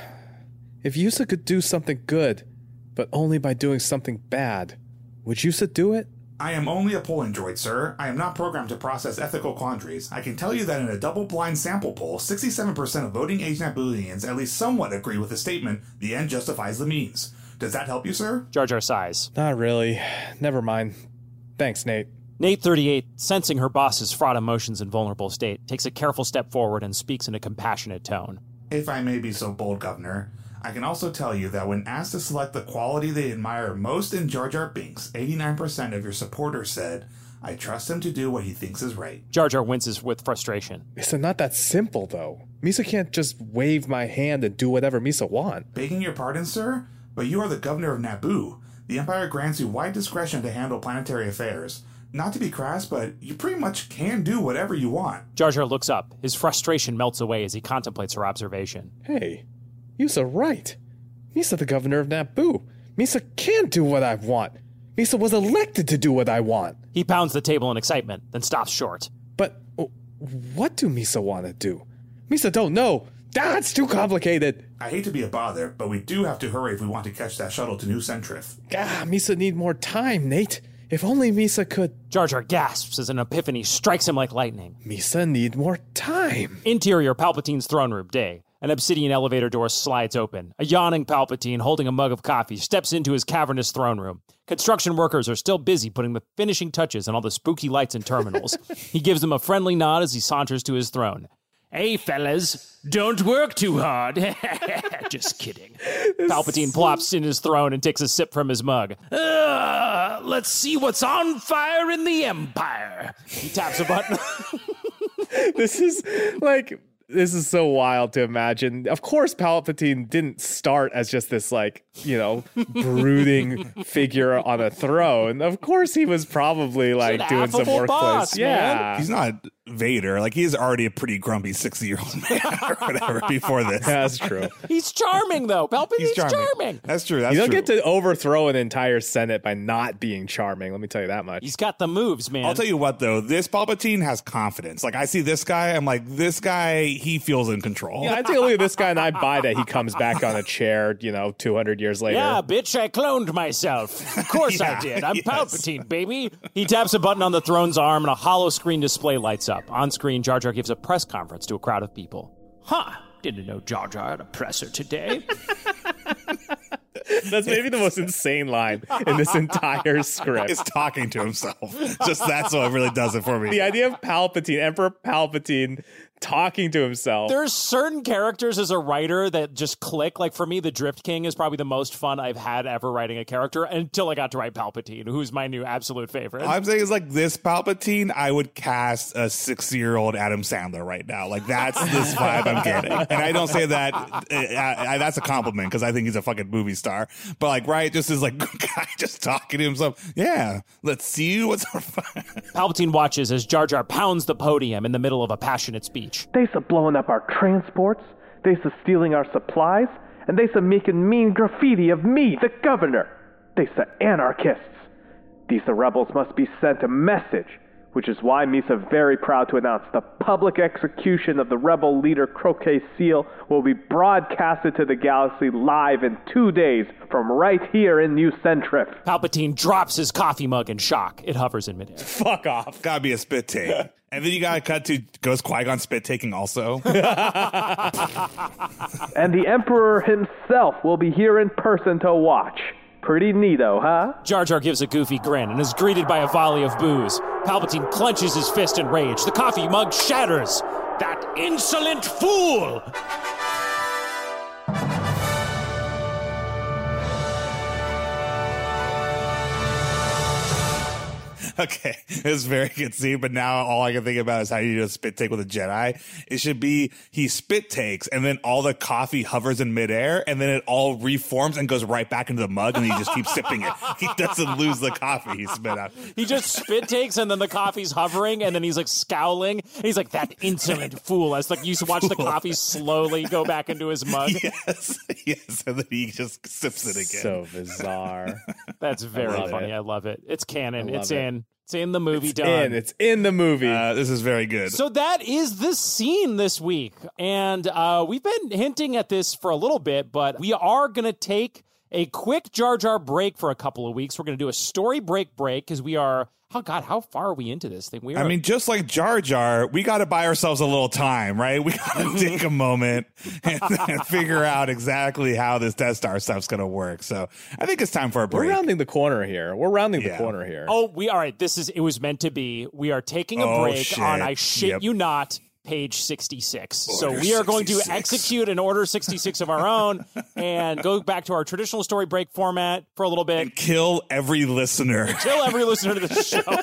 If Yusa could do something good, but only by doing something bad, would Yusa do it? I am only a polling droid, sir. I am not programmed to process ethical quandaries. I can tell you that in a double-blind sample poll, 67% of voting-age Nabooians at least somewhat agree with the statement, the end justifies the means. Does that help you, sir? Jar Jar sighs. Not really. Never mind. Thanks, Nate. Nate 38, sensing her boss's fraught emotions and vulnerable state, takes a careful step forward and speaks in a compassionate tone. If I may be so bold, Governor, I can also tell you that when asked to select the quality they admire most in Jar Jar Binks, 89% of your supporters said, I trust him to do what he thinks is right. Jar Jar winces with frustration. It's not that simple, though. Misa can't just wave my hand and do whatever Misa want. Begging your pardon, sir, but you are the governor of Naboo. The Empire grants you wide discretion to handle planetary affairs. Not to be crass, but you pretty much can do whatever you want. Jar Jar looks up. His frustration melts away as he contemplates her observation. Hey, Yusa right. Misa the governor of Naboo. Misa can do what I want. Misa was elected to do what I want. He pounds the table in excitement, then stops short. But what do Misa want to do? Misa don't know. That's too complicated. I hate to be a bother, but we do have to hurry if we want to catch that shuttle to New Centrif. Misa need more time, Nate. If only Misa could... Jar Jar gasps as an epiphany strikes him like lightning. Misa need more time. Interior, Palpatine's throne room, day. An obsidian elevator door slides open. A yawning Palpatine, holding a mug of coffee, steps into his cavernous throne room. Construction workers are still busy putting the finishing touches on all the spooky lights and terminals. He gives them a friendly nod as he saunters to his throne. Hey, fellas, don't work too hard. Just kidding. Palpatine plops in his throne and takes a sip from his mug. Let's see what's on fire in the Empire. He taps a button. This is so wild to imagine. Of course, Palpatine didn't start as just this, brooding figure on a throne. Of course, he was probably, doing some workplace. Boss, yeah. man. He's not Vader. Like, he's already a pretty grumpy 60-year-old man or whatever before this. That's true. He's charming, though. Palpatine's charming. That's true. You don't get to overthrow an entire Senate by not being charming. Let me tell you that much. He's got the moves, man. I'll tell you what, though. This Palpatine has confidence. Like, I see this guy. I'm like, this guy, he feels in control. Yeah, I take a look at this guy and I buy that he comes back on a chair, 200 years later. Yeah, bitch, I cloned myself. Of course I did. I'm Palpatine, baby. He taps a button on the throne's arm and a hollow screen display lights up. On screen, Jar Jar gives a press conference to a crowd of people. Didn't know Jar Jar had a presser today. That's maybe the most insane line in this entire script. Is talking to himself. Just that's what really does it for me. The idea of Palpatine, Emperor Palpatine, talking to himself. There's certain characters as a writer that just click. Like, for me, the Drift King is probably the most fun I've had ever writing a character until I got to write Palpatine, who's my new absolute favorite. I'm saying is like this Palpatine, I would cast a 60-year-old Adam Sandler right now. Like, that's this vibe I'm getting. And I don't say that, that's a compliment because I think he's a fucking movie star. But like, right, just as like guy just talking to himself. Yeah, let's see what's on fire. Palpatine watches as Jar Jar pounds the podium in the middle of a passionate speech. They's a blowing up our transports, they's a stealing our supplies, and they's a making mean graffiti of me, the governor. They's a anarchists. These the rebels must be sent a message, which is why Misa very proud to announce the public execution of the rebel leader Croquet Seal will be broadcasted to the galaxy live in 2 days from right here in New Centrif. Palpatine drops his coffee mug in shock. It hovers in midair. Fuck off. Gotta be a spit take. And then you gotta cut to Ghost Qui-Gon spit taking also. And the Emperor himself will be here in person to watch. Pretty neato, huh? Jar Jar gives a goofy grin and is greeted by a volley of boos. Palpatine clenches his fist in rage. The coffee mug shatters. That insolent fool! Okay, it's a very good scene, but now all I can think about is how you do a spit take with a Jedi. It should be he spit takes, and then all the coffee hovers in midair, and then it all reforms and goes right back into the mug, and he just keeps sipping it. He doesn't lose the coffee he spit out. He just spit takes, and then the coffee's hovering, and then he's like scowling. And he's like, that insolent fool. As like you watch the coffee slowly go back into his mug. Yes, and then he just sips it again. So bizarre. That's very funny. I love it. It's canon. It's in. It's in the movie. It's in the movie. This is very good. So that is the scene this week. And we've been hinting at this for a little bit, but we are going to take a quick Jar Jar break for a couple of weeks. We're going to do a story break because we are... Oh, God, how far are we into this thing? I mean, just like Jar Jar, we got to buy ourselves a little time, right? We got to take a moment and figure out exactly how this Death Star stuff's going to work. So I think it's time for a break. We're rounding the corner here. Oh, all right. It was meant to be. We are taking a break on I Shit You Not, page 66. So we are going to execute an Order 66 of our own and go back to our traditional story break format for a little bit. And kill every listener. Kill every listener to the show.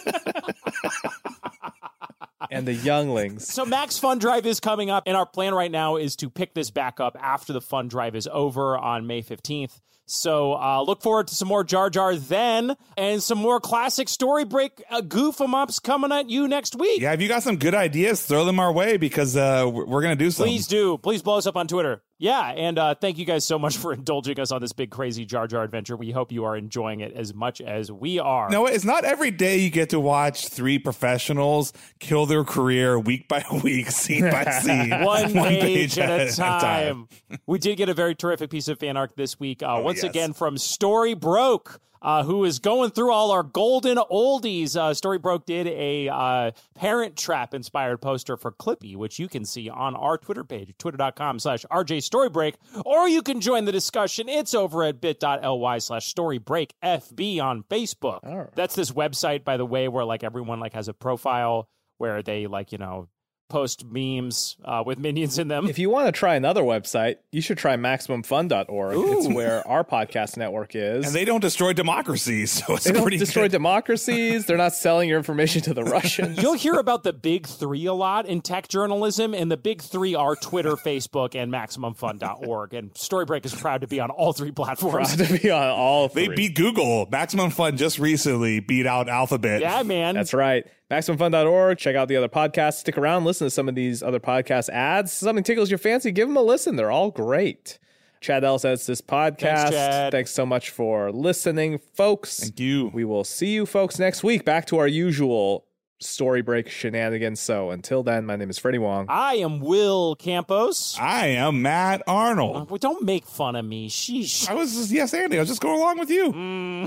And the younglings. So Max Fun Drive is coming up, and our plan right now is to pick this back up after the Fun Drive is over on May 15th. So look forward to some more Jar Jar then, and some more classic story break goof-em-ups coming at you next week. Yeah, if you got some good ideas, throw them our way because we're going to do something. Please do. Please blow us up on Twitter. Yeah, and thank you guys so much for indulging us on this big, crazy Jar Jar adventure. We hope you are enjoying it as much as we are. No, it's not every day you get to watch three professionals kill their career week by week, scene by scene. One page at a time. We did get a very terrific piece of fan art this week. Once again from Story Broke. Who is going through all our golden oldies. Story Broke did a Parent Trap inspired poster for Clippy, which you can see on our Twitter page, twitter.com/RJStoryBreak, or you can join the discussion. It's over at bit.ly/StoryBreakFB on Facebook. Oh. That's this website, by the way, where like everyone like has a profile where they like, post memes with minions in them. If you want to try another website, you should try MaximumFun.org. Ooh. It's where our podcast network is. And they don't destroy democracies, so it's they pretty don't destroy democracies. They're not selling your information to the Russians. You'll hear about the big three a lot in tech journalism, and the big three are Twitter, Facebook, and MaximumFun.org. And Storybreak is proud to be on all three platforms. Proud to be on all three. They beat Google. Maximum Fun just recently beat out Alphabet. Yeah, man. That's right. MaximumFun.org. Check out the other podcasts. Stick around. Listen to some of these other podcast ads. Something tickles your fancy. Give them a listen. They're all great. Chad Ellis edits this podcast. Thanks, Chad. Thanks so much for listening, folks. Thank you. We will see you folks next week. Back to our usual story break shenanigans. So until then, my name is Freddie Wong. I am Will Campos. I am Matt Arnold. Well, don't make fun of me. Sheesh. I was just, yes, Andy. I was just going along with you.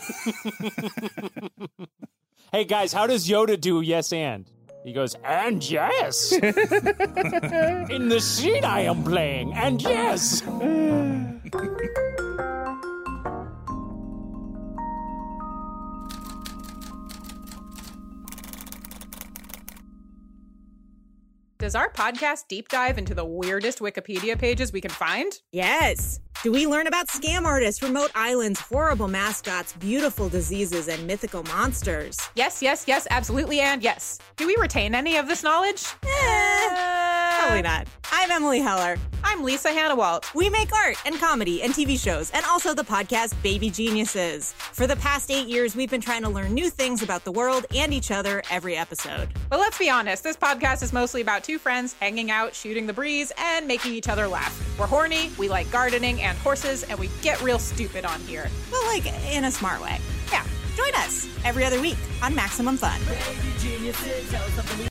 Hey, guys, how does Yoda do yes and? He goes, and yes. In the scene I am playing, and yes. Does our podcast deep dive into the weirdest Wikipedia pages we can find? Yes. Do we learn about scam artists, remote islands, horrible mascots, beautiful diseases, and mythical monsters? Yes, absolutely, and yes. Do we retain any of this knowledge? Probably not. I'm Emily Heller. I'm Lisa Hannawalt. We make art and comedy and TV shows, and also the podcast Baby Geniuses. For the past 8 years, we've been trying to learn new things about the world and each other every episode. But let's be honest, this podcast is mostly about two friends hanging out, shooting the breeze, and making each other laugh. We're horny, we like gardening and horses, and we get real stupid on here. Well, like, in a smart way. Yeah. Join us every other week on Maximum Fun.